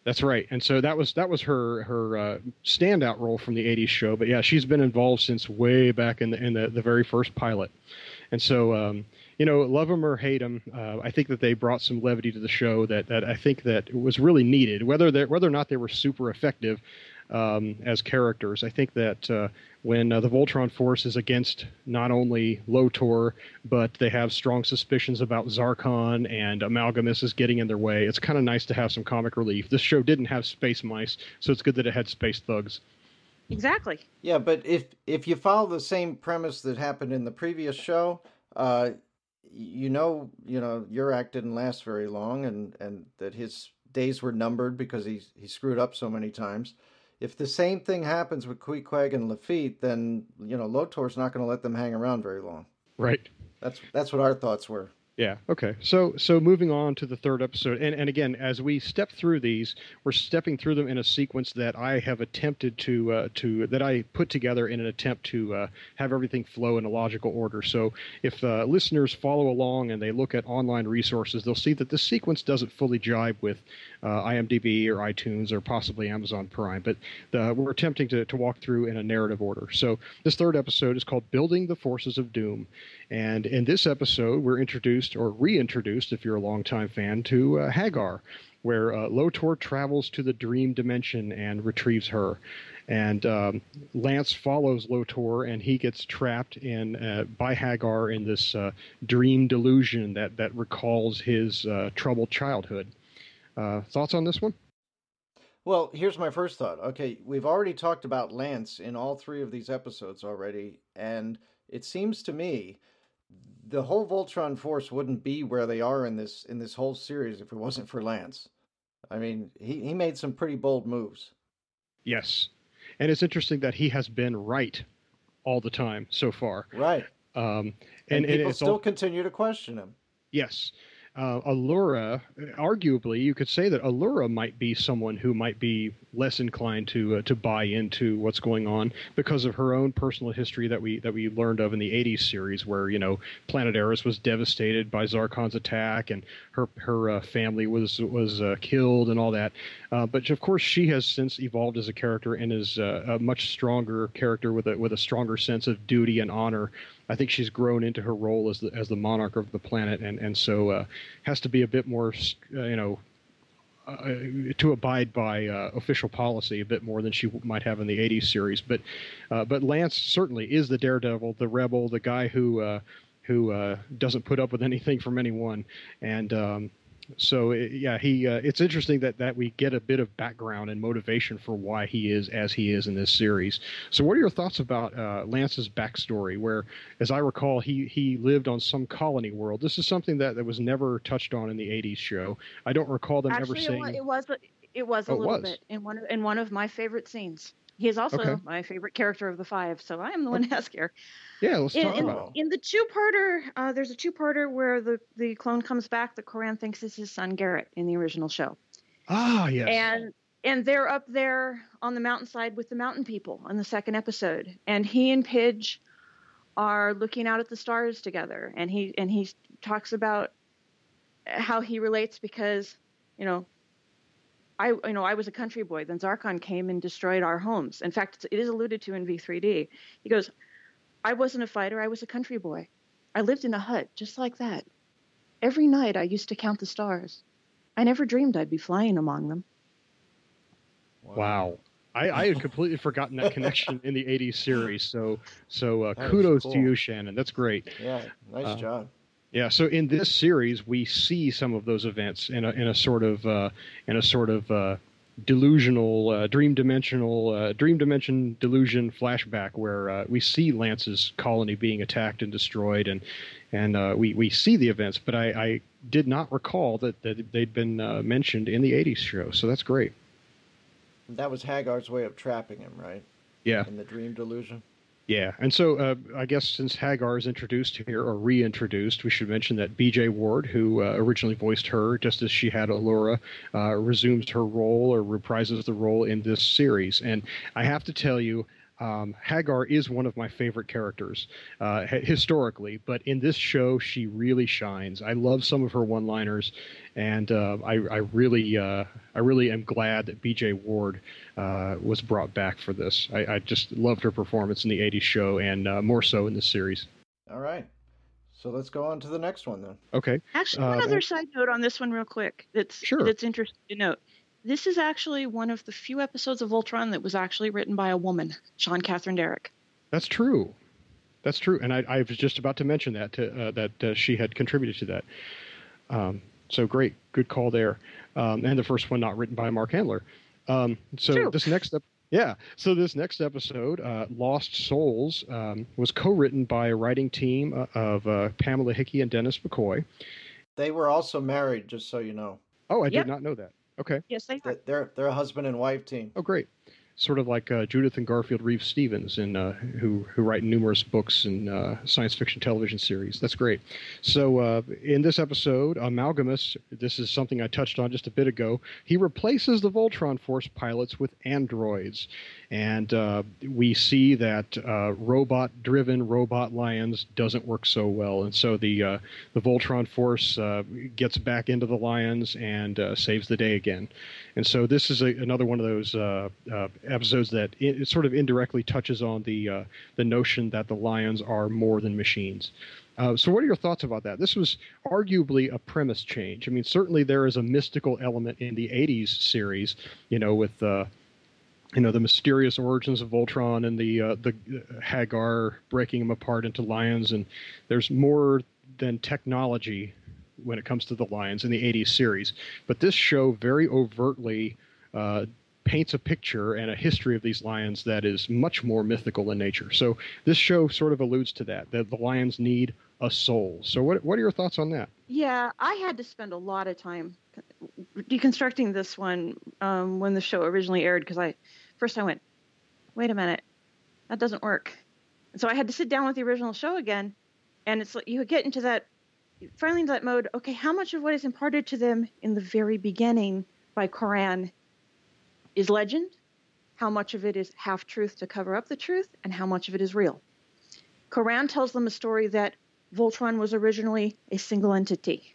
That's right. And so that was that was her her uh, standout role from the eighties show. But yeah, she's been involved since way back in the in the, the very first pilot. And so, um, you know, love them or hate them, uh, I think that they brought some levity to the show that, that I think that was really needed. Whether they, whether or not they were super effective um, as characters, I think that uh, when uh, the Voltron Force is against not only Lotor, but they have strong suspicions about Zarkon and Amalgamus is getting in their way, it's kind of nice to have some comic relief. This show didn't have space mice, so it's good that it had space thugs. Exactly. Yeah, but if if you follow the same premise that happened in the previous show, uh, you know, you know, Urak didn't last very long, and, and that his days were numbered because he he screwed up so many times. If the same thing happens with Queequeg and Lafitte, then you know Lotor's not going to let them hang around very long. Right. That's that's what our thoughts were. Yeah. Okay. So so moving on to the third episode, and, and again, as we step through these, we're stepping through them in a sequence that I have attempted to uh, to that I put together in an attempt to uh, have everything flow in a logical order. So if uh, listeners follow along and they look at online resources, they'll see that this sequence doesn't fully jibe with uh, IMDb or iTunes or possibly Amazon Prime, but the, we're attempting to, to walk through in a narrative order. So this third episode is called Building the Forces of Doom, and in this episode, we're introduced or reintroduced, if you're a longtime fan, to uh, Hagar, where uh, Lotor travels to the dream dimension and retrieves her. And um, Lance follows Lotor, and he gets trapped in uh, by Hagar in this uh, dream delusion that, that recalls his uh, troubled childhood. Uh, thoughts on this one? Well, here's my first thought. Okay, we've already talked about Lance in all three of these episodes already, and it seems to me the whole Voltron Force wouldn't be where they are in this in this whole series if it wasn't for Lance. I mean, he, he made some pretty bold moves. Yes. And it's interesting that he has been right all the time so far. Right. Um, and, and, people and it's still all, continue to question him. Yes. Uh, Allura, arguably, you could say that Allura might be someone who might be less inclined to uh, to buy into what's going on because of her own personal history that we that we learned of in the eighties series, where you know Planet Eris was devastated by Zarkon's attack, and her her uh, family was was uh, killed and all that. Uh, but of course, she has since evolved as a character and is uh, a much stronger character with a with a stronger sense of duty and honor. I think she's grown into her role as the as the monarch of the planet, and and so uh, has to be a bit more, uh, you know, uh, to abide by uh, official policy a bit more than she might have in the eighties series. But uh, but Lance certainly is the daredevil, the rebel, the guy who uh, who uh, doesn't put up with anything from anyone, and. Um, So, yeah, he. Uh, it's interesting that, that we get a bit of background and motivation for why he is as he is in this series. So what are your thoughts about uh, Lance's backstory, where, as I recall, he, he lived on some colony world? This is something that, that was never touched on in the eighties show. I don't recall them Actually, ever saying... it was, it was a oh, little was. bit in one, of, in one of my favorite scenes. He is also okay. my favorite character of the five, so I am the one to ask here. Yeah, let's in, talk in, about it. In the two-parter, uh, there's a two-parter where the, the clone comes back that Koran thinks is his son Garrett in the original show. Ah, yes. And and they're up there on the mountainside with the mountain people in the second episode. And he and Pidge are looking out at the stars together. And he and he talks about how he relates because, you know, I you know I was a country boy. Then Zarkon came and destroyed our homes. In fact, it is alluded to in V three D. He goes, I wasn't a fighter. I was a country boy. I lived in a hut just like that. Every night I used to count the stars. I never dreamed I'd be flying among them. Wow. I, I had completely forgotten that connection in the eighties series. So so uh, That is kudos cool. to you, Shannon. That's great. Yeah, nice Uh, job. Yeah, so in this series, we see some of those events in a in a sort of uh, in a sort of uh, delusional, uh, dream dimensional, uh, dream dimension delusion flashback, where uh, we see Lance's colony being attacked and destroyed, and and uh, we we see the events. But I, I did not recall that, that they'd been uh, mentioned in the eighties show, so that's great. That was Hagar's way of trapping him, right? Yeah. In the dream delusion. Yeah, and so uh, I guess since Hagar is introduced here, or reintroduced, we should mention that B J Ward, who uh, originally voiced her, just as she had Allura, uh, resumes her role or reprises the role in this series. And I have to tell you, Um, Hagar is one of my favorite characters uh, historically, but in this show, she really shines. I love some of her one-liners, and uh, I, I really, uh, I really am glad that B J Ward uh, was brought back for this. I, I just loved her performance in the eighties show, and uh, more so in this series. All right, so let's go on to the next one then. Okay. Actually, one uh, other side note on this one, real quick. That's Sure. that's interesting to note. This is actually one of the few episodes of Voltron that was actually written by a woman, Sean Catherine Derrick. That's true. That's true, and I, I was just about to mention that to, uh, that uh, she had contributed to that. Um, so great, good call there. Um, and the first one not written by Mark Handler. Um, so True. this next ep- yeah, so this next episode, uh, Lost Souls, um, was co-written by a writing team uh, of uh, Pamela Hickey and Dennis McCoy. They were also married, just so you know. Oh, I Yep. did not know that. Okay. Yes, they are. They- They're they're a husband and wife team. Oh, great. Sort of like uh, Judith and Garfield Reeves Stevens, in, uh, who who write numerous books and uh, science fiction television series. That's great. So uh, in this episode, Amalgamus, this is something I touched on just a bit ago, he replaces the Voltron Force pilots with androids. And uh, we see that uh, robot-driven robot Lions doesn't work so well. And so the, uh, the Voltron Force uh, gets back into the Lions and uh, saves the day again. And so this is a, another one of those uh, uh, episodes that it, it sort of indirectly touches on the uh, the notion that the Lions are more than machines. Uh, so what are your thoughts about that? This was arguably a premise change. I mean, certainly there is a mystical element in the eighties series, you know, with uh, you know the mysterious origins of Voltron and the uh, the Hagar breaking them apart into Lions, and there's more than technology when it comes to the Lions in the eighties series. But this show very overtly uh, paints a picture and a history of these Lions that is much more mythical in nature. So this show sort of alludes to that, that the Lions need a soul. So what what are your thoughts on that? Yeah, I had to spend a lot of time deconstructing this one um, when the show originally aired, because I first I went, wait a minute, that doesn't work. And so I had to sit down with the original show again, and it's like you get into that, finally into that mode, okay, how much of what is imparted to them in the very beginning by Koran is legend? How much of it is half-truth to cover up the truth? And how much of it is real? Koran tells them a story that Voltron was originally a single entity.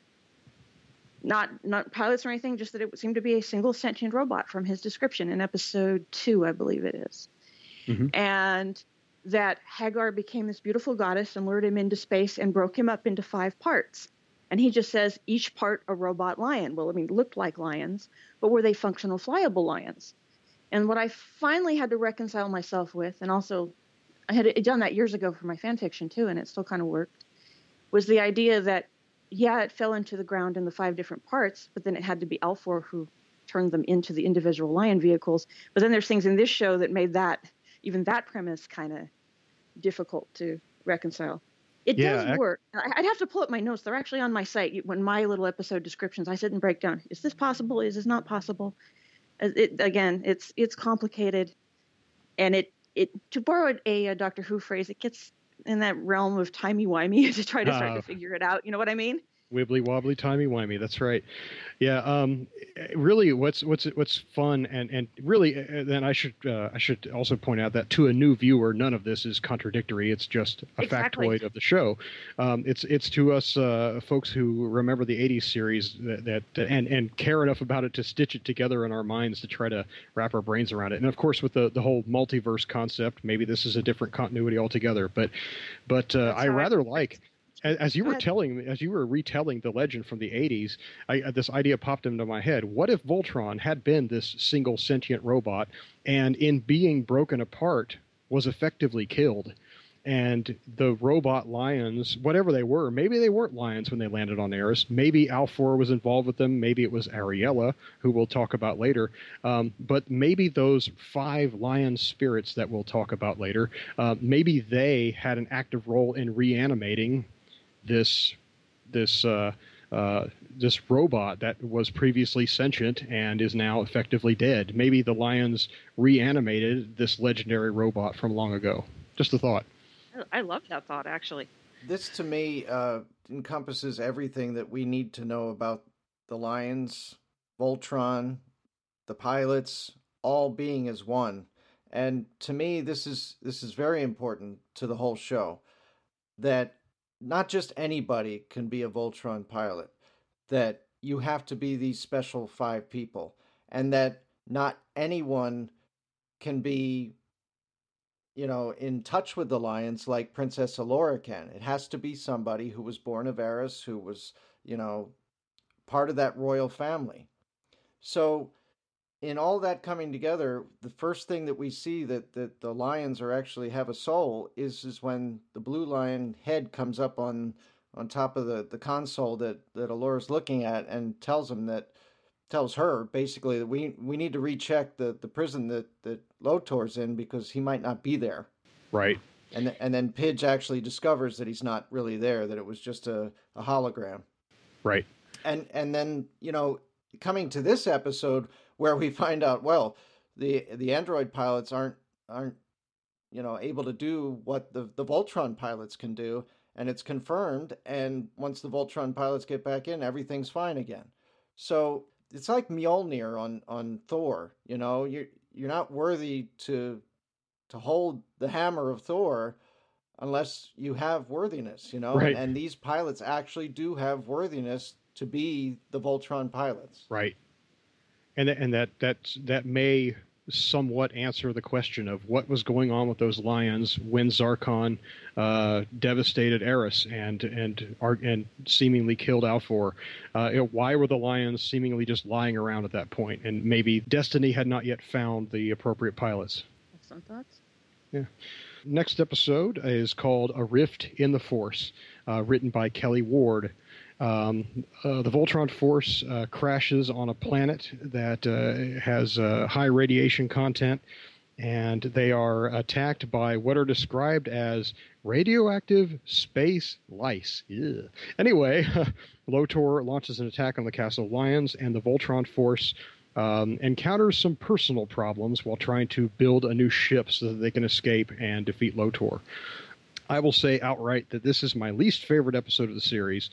Not not pilots or anything, just that it seemed to be a single sentient robot from his description in episode two, I believe it is. Mm-hmm. And that Hagar became this beautiful goddess and lured him into space and broke him up into five parts. And he just says, each part a robot lion. Well, I mean, looked like lions, but were they functional, flyable lions? And what I finally had to reconcile myself with, and also I had done that years ago for my fan fiction too, and it still kind of worked, was the idea that, yeah, it fell into the ground in the five different parts, but then it had to be Alfor who turned them into the individual lion vehicles. But then there's things in this show that made that, even that premise, kind of difficult to reconcile. It Yeah, does I- work. I- I'd have to pull up my notes. They're actually on my site. When my little episode descriptions, I sit and break down, is this possible? Is this not possible? As It, again, it's it's complicated. And it, it to borrow a, a Doctor Who phrase, it gets in that realm of timey-wimey to try to start Uh, to figure it out. You know what I mean? Wibbly wobbly, timey wimey. That's right. Yeah. Um, really, what's what's what's fun and and really, uh, then I should uh, I should also point out that to a new viewer, none of this is contradictory. It's just a Exactly. factoid of the show. Um, it's it's to us uh, folks who remember the eighties series that, that and and care enough about it to stitch it together in our minds to try to wrap our brains around it. And of course, with the the whole multiverse concept, maybe this is a different continuity altogether. But but uh, That's I how I- rather like. As, as you Go were ahead. telling, as you were retelling the legend from the eighties, I, uh, this idea popped into my head. What if Voltron had been this single sentient robot, and in being broken apart, was effectively killed? And the robot lions, whatever they were, maybe they weren't lions when they landed on Eris. Maybe Alfor was involved with them. Maybe it was Ariella, who we'll talk about later. Um, but maybe those five lion spirits that we'll talk about later, uh, maybe they had an active role in reanimating this this uh, uh, this robot that was previously sentient and is now effectively dead. Maybe the lions reanimated this legendary robot from long ago. Just a thought. I love that thought, actually. This, to me, uh, encompasses everything that we need to know about the Lions, Voltron, the pilots, all being as one. And to me, this is this is very important to the whole show, that not just anybody can be a Voltron pilot, that you have to be these special five people, and that not anyone can be, you know, in touch with the Lions like Princess Allura can. It has to be somebody who was born of Eris, who was, you know, part of that royal family. So in all that coming together, the first thing that we see that, that the Lions are actually have a soul is is when the Blue Lion head comes up on on top of the, the console that, that Allura's looking at, and tells him that tells her basically that we we need to recheck the, the prison that, that Lotor's in, because he might not be there. Right. And and then Pidge actually discovers that he's not really there, that it was just a, a hologram. Right. And and then, you know, coming to this episode where we find out, well, the the android pilots aren't aren't you know able to do what the the Voltron pilots can do, and it's confirmed, and once the Voltron pilots get back in, everything's fine again. So it's like Mjolnir on on Thor, you know, you're you're not worthy to to hold the hammer of Thor unless you have worthiness, you know, right. and, and these pilots actually do have worthiness to be the Voltron pilots. Right. And th- and that that that may somewhat answer the question of what was going on with those Lions when Zarkon uh, devastated Eris and and and seemingly killed Alfor. Uh, you know, why were the Lions seemingly just lying around at that point? And maybe Destiny had not yet found the appropriate pilots. Some thoughts? Yeah. Next episode is called A Rift in the Force, uh, written by Kelly Ward. Um, uh, the Voltron Force uh, crashes on a planet that uh, has uh, high radiation content, and they are attacked by what are described as radioactive space lice. Ew. Anyway, Lotor launches an attack on the Castle Lions, and the Voltron Force um, encounters some personal problems while trying to build a new ship so that they can escape and defeat Lotor. I will say outright that this is my least favorite episode of the series.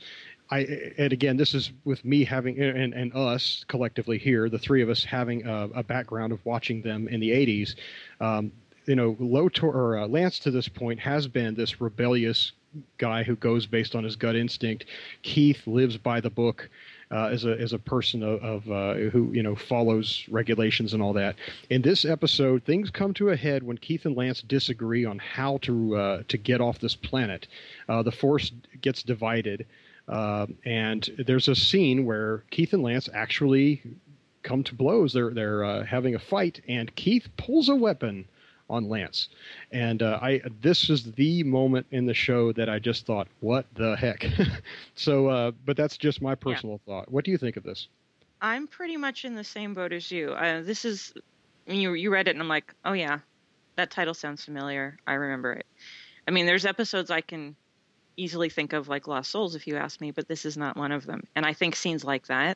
I, and again, this is with me having, and, and us collectively here, the three of us having a, a background of watching them in the eighties. Um, you know, Lotor, or uh, Lance to this point has been this rebellious guy who goes based on his gut instinct. Keith lives by the book uh, as a as a person of, of uh, who you know follows regulations and all that. In this episode, things come to a head when Keith and Lance disagree on how to uh, to get off this planet. Uh, the Force gets divided. Uh, and there's a scene where Keith and Lance actually come to blows. They're they're uh, having a fight, and Keith pulls a weapon on Lance. And uh, I this is the moment in the show that I just thought, what the heck? so, uh, but that's just my personal yeah. thought. What do you think of this? I'm pretty much in the same boat as you. Uh, this is you you read it, and I'm like, oh yeah, that title sounds familiar. I remember it. I mean, there's episodes I can easily think of like Lost Souls if you ask me, but this is not one of them. And I think scenes like that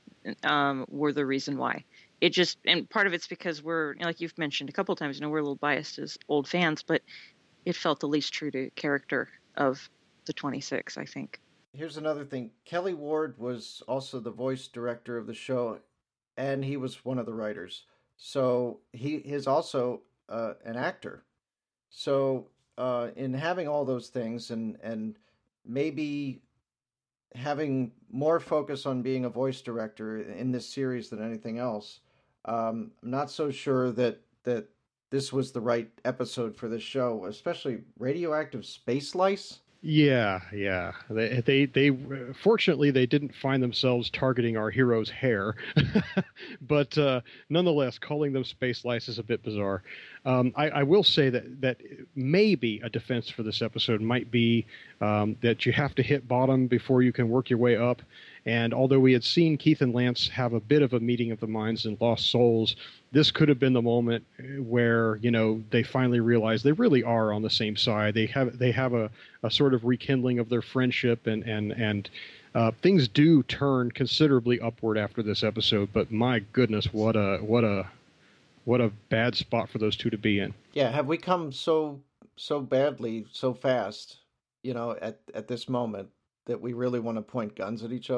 um, were the reason why. It just, and part of it's because we're, like you've mentioned a couple of times, you know, we're a little biased as old fans, but it felt the least true to character of the twenty-six, I think. Here's another thing. Kelly Ward was also the voice director of the show, and he was one of the writers. So he is also uh, an actor. So Uh, in having all those things and, and maybe having more focus on being a voice director in this series than anything else, um, I'm not so sure that, that this was the right episode for this show, especially radioactive space lice. Yeah, yeah. They, they, they. Fortunately, they didn't find themselves targeting our hero's hair, but uh, nonetheless, calling them space lice is a bit bizarre. Um, I, I will say that that maybe a defense for this episode might be um, that you have to hit bottom before you can work your way up. And although we had seen Keith and Lance have a bit of a meeting of the minds in Lost Souls, this could have been the moment where, you know, they finally realize they really are on the same side. They have they have a, a sort of rekindling of their friendship, and and and uh, things do turn considerably upward after this episode. But my goodness, what a what a what a bad spot for those two to be in. Yeah, have we come so so badly so fast, you know, at at this moment, that we really want to point guns at each other?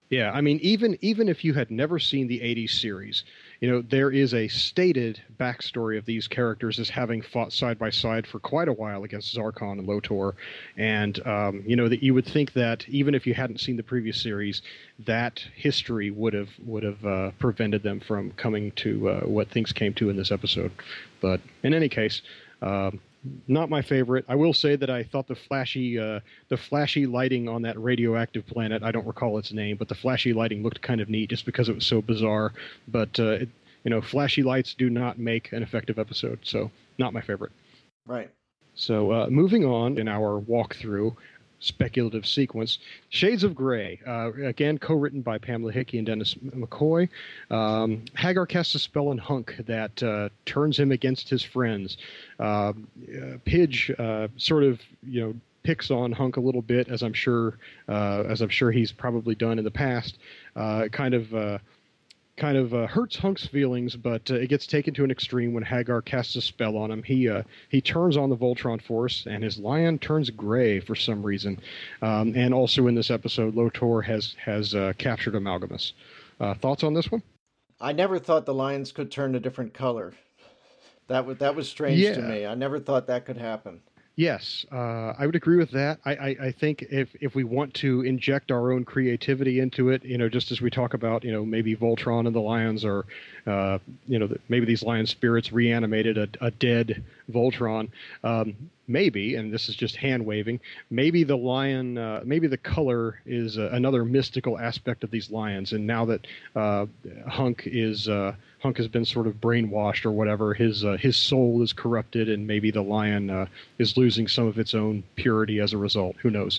Yeah, I mean, even even if you had never seen the eighties series, you know, there is a stated backstory of these characters as having fought side by side for quite a while against Zarkon and Lotor, and um, you know that you would think that even if you hadn't seen the previous series, that history would have would have uh, prevented them from coming to uh, what things came to in this episode. But in any case. Um, Not my favorite. I will say that I thought the flashy, uh, the flashy lighting on that radioactive planet, I don't recall its name, but the flashy lighting looked kind of neat just because it was so bizarre. But, uh, it, you know, flashy lights do not make an effective episode, so not my favorite. Right. So uh, moving on in our walkthrough, speculative sequence, Shades of Grey, uh, again co-written by Pamela Hickey and Dennis McCoy. Um, Hagar casts a spell on Hunk that uh, turns him against his friends. Uh, uh, Pidge uh, sort of, you know, picks on Hunk a little bit, as I'm sure, uh, as I'm sure he's probably done in the past. Uh, kind of. Uh, kind of uh, hurts Hunk's feelings, but uh, it gets taken to an extreme when Hagar casts a spell on him. He uh, he turns on the Voltron Force, and his lion turns gray for some reason. Um, and also in this episode, Lotor has has uh, captured Amalgamus. Uh, thoughts on this one? I never thought the lions could turn a different color. That was that was strange Yeah. to me. I never thought that could happen. Yes, uh, I would agree with that. I, I, I think if, if we want to inject our own creativity into it, you know, just as we talk about, you know, maybe Voltron and the lions, or, uh, you know, maybe these lion spirits reanimated a, a dead Voltron, um, maybe, and this is just hand waving, maybe the lion, uh, maybe the color is uh, another mystical aspect of these lions. And now that uh, Hunk is uh, Hunk has been sort of brainwashed or whatever, his uh, his soul is corrupted, and maybe the lion uh, is losing some of its own purity as a result. Who knows?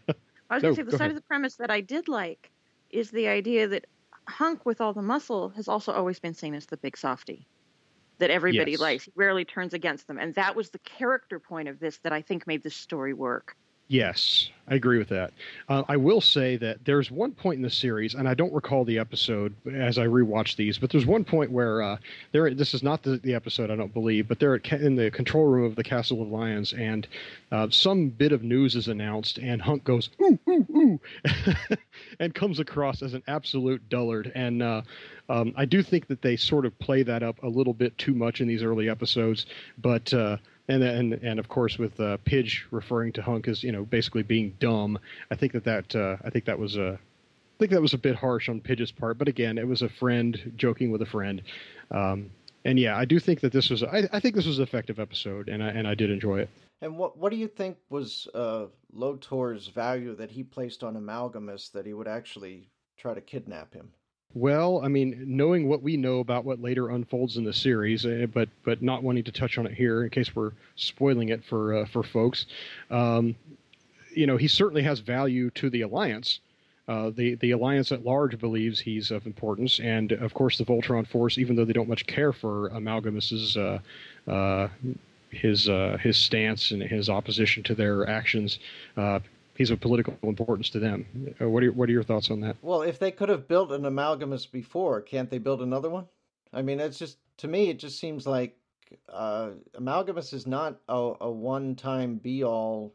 I was No, going to say, the go side ahead. of the premise that I did like is the idea that Hunk, with all the muscle, has also always been seen as the big softie that everybody Yes. likes. He rarely turns against them. And that was the character point of this that I think made this story work. Yes, I agree with that. Uh, I will say that there's one point in the series, and I don't recall the episode as I rewatched these, but there's one point where uh, there. This is not the, the episode, I don't believe, but they're at ca- in the control room of the Castle of Lions, and uh, some bit of news is announced, and Hunk goes ooh ooh ooh, and comes across as an absolute dullard. And uh, um, I do think that they sort of play that up a little bit too much in these early episodes, but. Uh, And, and and of course, with uh, Pidge referring to Hunk as, you know, basically being dumb, I think that that uh, I think that was a I think that was a bit harsh on Pidge's part. But again, it was a friend joking with a friend, um, and yeah, I do think that this was I, I think this was an effective episode, and I and I did enjoy it. And what what do you think was uh, Lotor's value that he placed on Amalgamus that he would actually try to kidnap him? Well, I mean, knowing what we know about what later unfolds in the series, uh, but but not wanting to touch on it here in case we're spoiling it for uh, for folks, um, you know, he certainly has value to the Alliance. Uh, the the Alliance at large believes he's of importance, and of course the Voltron Force, even though they don't much care for Amalgamus's uh, uh, his uh, his stance and his opposition to their actions. Uh, He's of political importance to them. Uh, what are your, what are your thoughts on that? Well, if they could have built an Amalgamus before, can't they build another one? I mean, it's just, to me, it just seems like uh, Amalgamus is not a, a one-time be-all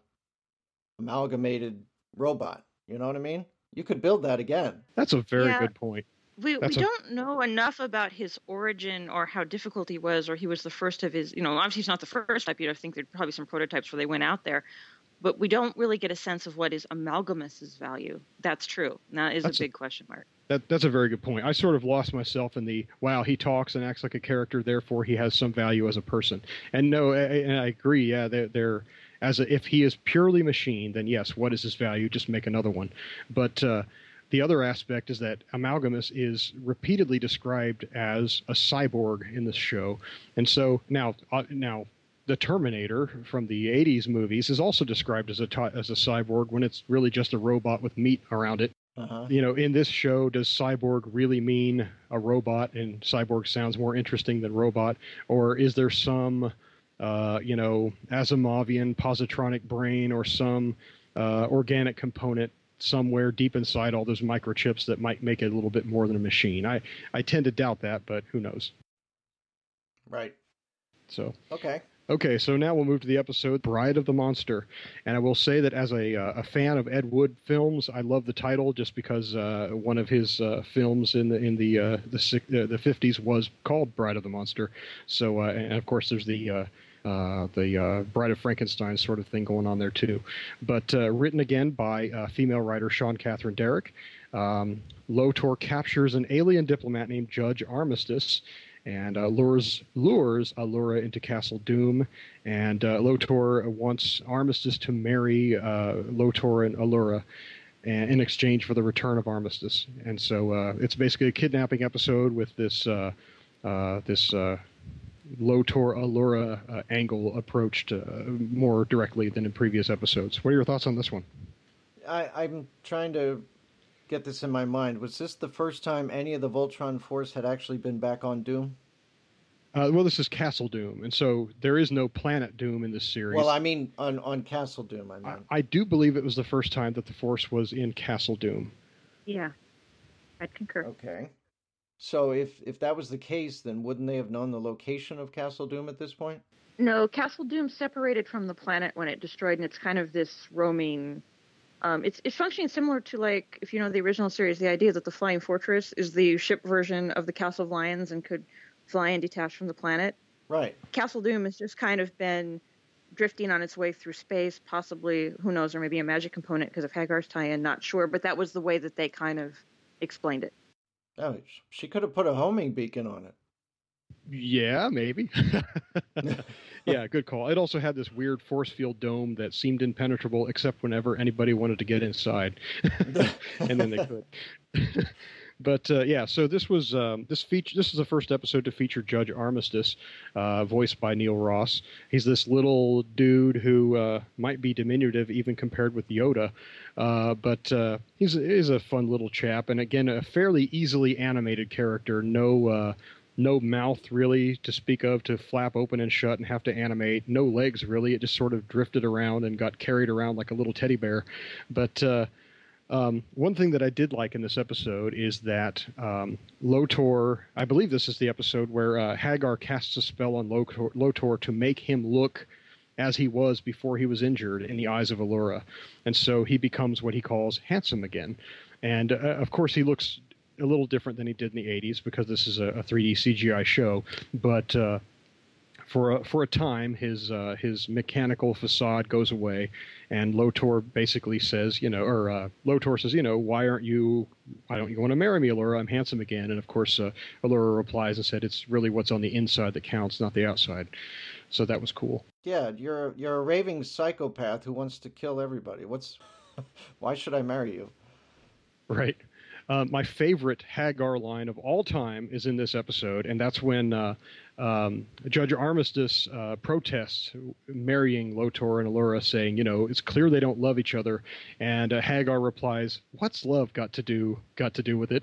amalgamated robot. You know what I mean? You could build that again. That's a very Yeah. good point. We, we That's a- don't know enough about his origin or how difficult he was, or he was the first of his, you know, obviously he's not the first type. You'd think there'd probably some prototypes where they went out there, but we don't really get a sense of what is Amalgamus's value. That's true. That is That's a a- big question mark. That that's a very good point. I sort of lost myself in the wow, he talks and acts like a character, therefore he has some value as a person. And no, I, and I agree. Yeah, they're, they're as a, if he is purely machine, then yes, what is his value? Just make another one. But uh, the other aspect is that Amalgamus is repeatedly described as a cyborg in this show, and so now uh, now. The Terminator from the eighties movies is also described as a ty- as a cyborg when it's really just a robot with meat around it. Uh-huh. You know, in this show, does cyborg really mean a robot? And cyborg sounds more interesting than robot, or is there some, uh, you know, Asimovian positronic brain or some uh, organic component somewhere deep inside all those microchips that might make it a little bit more than a machine? I I tend to doubt that, but who knows? Right. So. Okay. Okay, so now we'll move to the episode "Bride of the Monster," and I will say that as a uh, a fan of Ed Wood films, I love the title just because uh, one of his uh, films in the in the uh, the uh, the fifties was called "Bride of the Monster." So, uh, and of course, there's the uh, uh, the uh, Bride of Frankenstein sort of thing going on there too. But uh, written again by uh, female writer Sean Catherine Derrick. Um, Lotor captures an alien diplomat named Judge Armistice, and uh, lures lures Allura into Castle Doom, and uh, Lotor wants Armistice to marry uh, Lotor and Allura in exchange for the return of Armistice. And so uh, it's basically a kidnapping episode with this uh, uh, this uh, Lotor Allura uh, angle approached uh, more directly than in previous episodes. What are your thoughts on this one? I, I'm trying to get this in my mind. Was this the first time any of the Voltron force had actually been back on Doom? Uh, well, this is Castle Doom, and so there is no Planet Doom in this series. Well, I mean, on, on Castle Doom, I mean. I, I do believe it was the first time that the Force was in Castle Doom. Yeah, I'd concur. Okay. So if, if that was the case, then wouldn't they have known the location of Castle Doom at this point? No, Castle Doom separated from the planet when it destroyed, and it's kind of this roaming... Um, it's it's functioning similar to, like, if you know the original series, the idea that the Flying Fortress is the ship version of the Castle of Lions and could fly and detach from the planet. Right. Castle Doom has just kind of been drifting on its way through space, possibly, who knows, or maybe a magic component because of Hagar's tie-in, not sure, but that was the way that they kind of explained it. Oh, she could have put a homing beacon on it. Yeah, maybe. Yeah, good call. It also had this weird force field dome that seemed impenetrable except whenever anybody wanted to get inside. And then they could. But uh, yeah, so this was um, this feature. This is the first episode to feature Judge Armistice, uh, voiced by Neil Ross. He's this little dude who uh, might be diminutive even compared with Yoda, uh, but uh, he's he's a fun little chap, and again, a fairly easily animated character. No. Uh, No mouth, really, to speak of, to flap open and shut and have to animate. No legs, really. It just sort of drifted around and got carried around like a little teddy bear. But uh, um, one thing that I did like in this episode is that um, Lotor, I believe this is the episode where uh, Hagar casts a spell on Lotor, Lotor to make him look as he was before he was injured in the eyes of Allura. And so he becomes what he calls handsome again. And, uh, of course, he looks a little different than he did in the eighties because this is a, a three D C G I show, but uh, for a, for a time his uh, his mechanical facade goes away, and Lotor basically says, you know, or uh, Lotor says, you know, why aren't you? Why don't you want to marry me, Allura? I'm handsome again. And of course, uh, Allura replies and said, it's really what's on the inside that counts, not the outside. So that was cool. Yeah, you're you're a raving psychopath who wants to kill everybody. What's why should I marry you? Right. Uh, my favorite Hagar line of all time is in this episode, and that's when uh, um, Judge Armistice uh, protests marrying Lotor and Allura, saying, you know, it's clear they don't love each other. And uh, Hagar replies, "What's love got to do got to do with it?"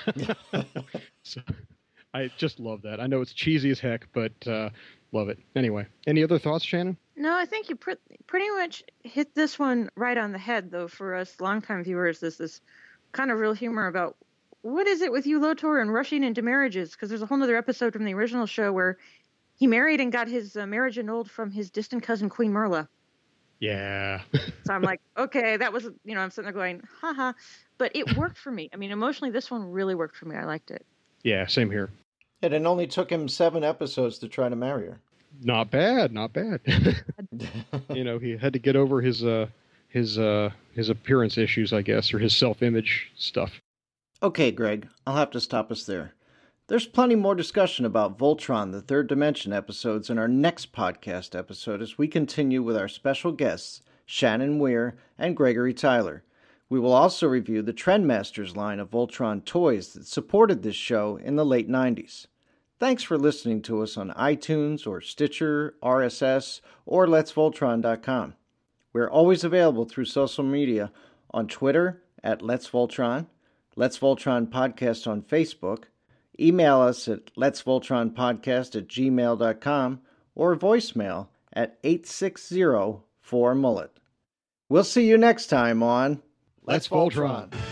So I just love that. I know it's cheesy as heck, but uh, love it. Anyway, any other thoughts, Shannon? No, I think you pr- pretty much hit this one right on the head, though. For us longtime viewers, this is kind of real humor about what is it with you, Lotor, and rushing into marriages? Because there's a whole other episode from the original show where he married and got his uh, marriage annulled from his distant cousin, Queen Merla. Yeah. So I'm like, okay, that was, you know, I'm sitting there going, haha. But it worked for me. I mean, emotionally, this one really worked for me. I liked it. Yeah, same here. And it only took him seven episodes to try to marry her. Not bad, not bad. You know, he had to get over his uh, his uh, his appearance issues, I guess, or his self-image stuff. Okay, Greg, I'll have to stop us there. There's plenty more discussion about Voltron, the Third Dimension episodes in our next podcast episode as we continue with our special guests, Shannon Weir and Gregory Tyler. We will also review the Trendmasters line of Voltron toys that supported this show in the late nineties. Thanks for listening to us on iTunes or Stitcher, R S S, or lets voltron dot com. We're always available through social media on Twitter at Let's Voltron, Let's Voltron Podcast on Facebook, email us at letsvoltronpodcast at gmail dot com, or voicemail at eight six zero four mullet. We'll see you next time on Let's Voltron.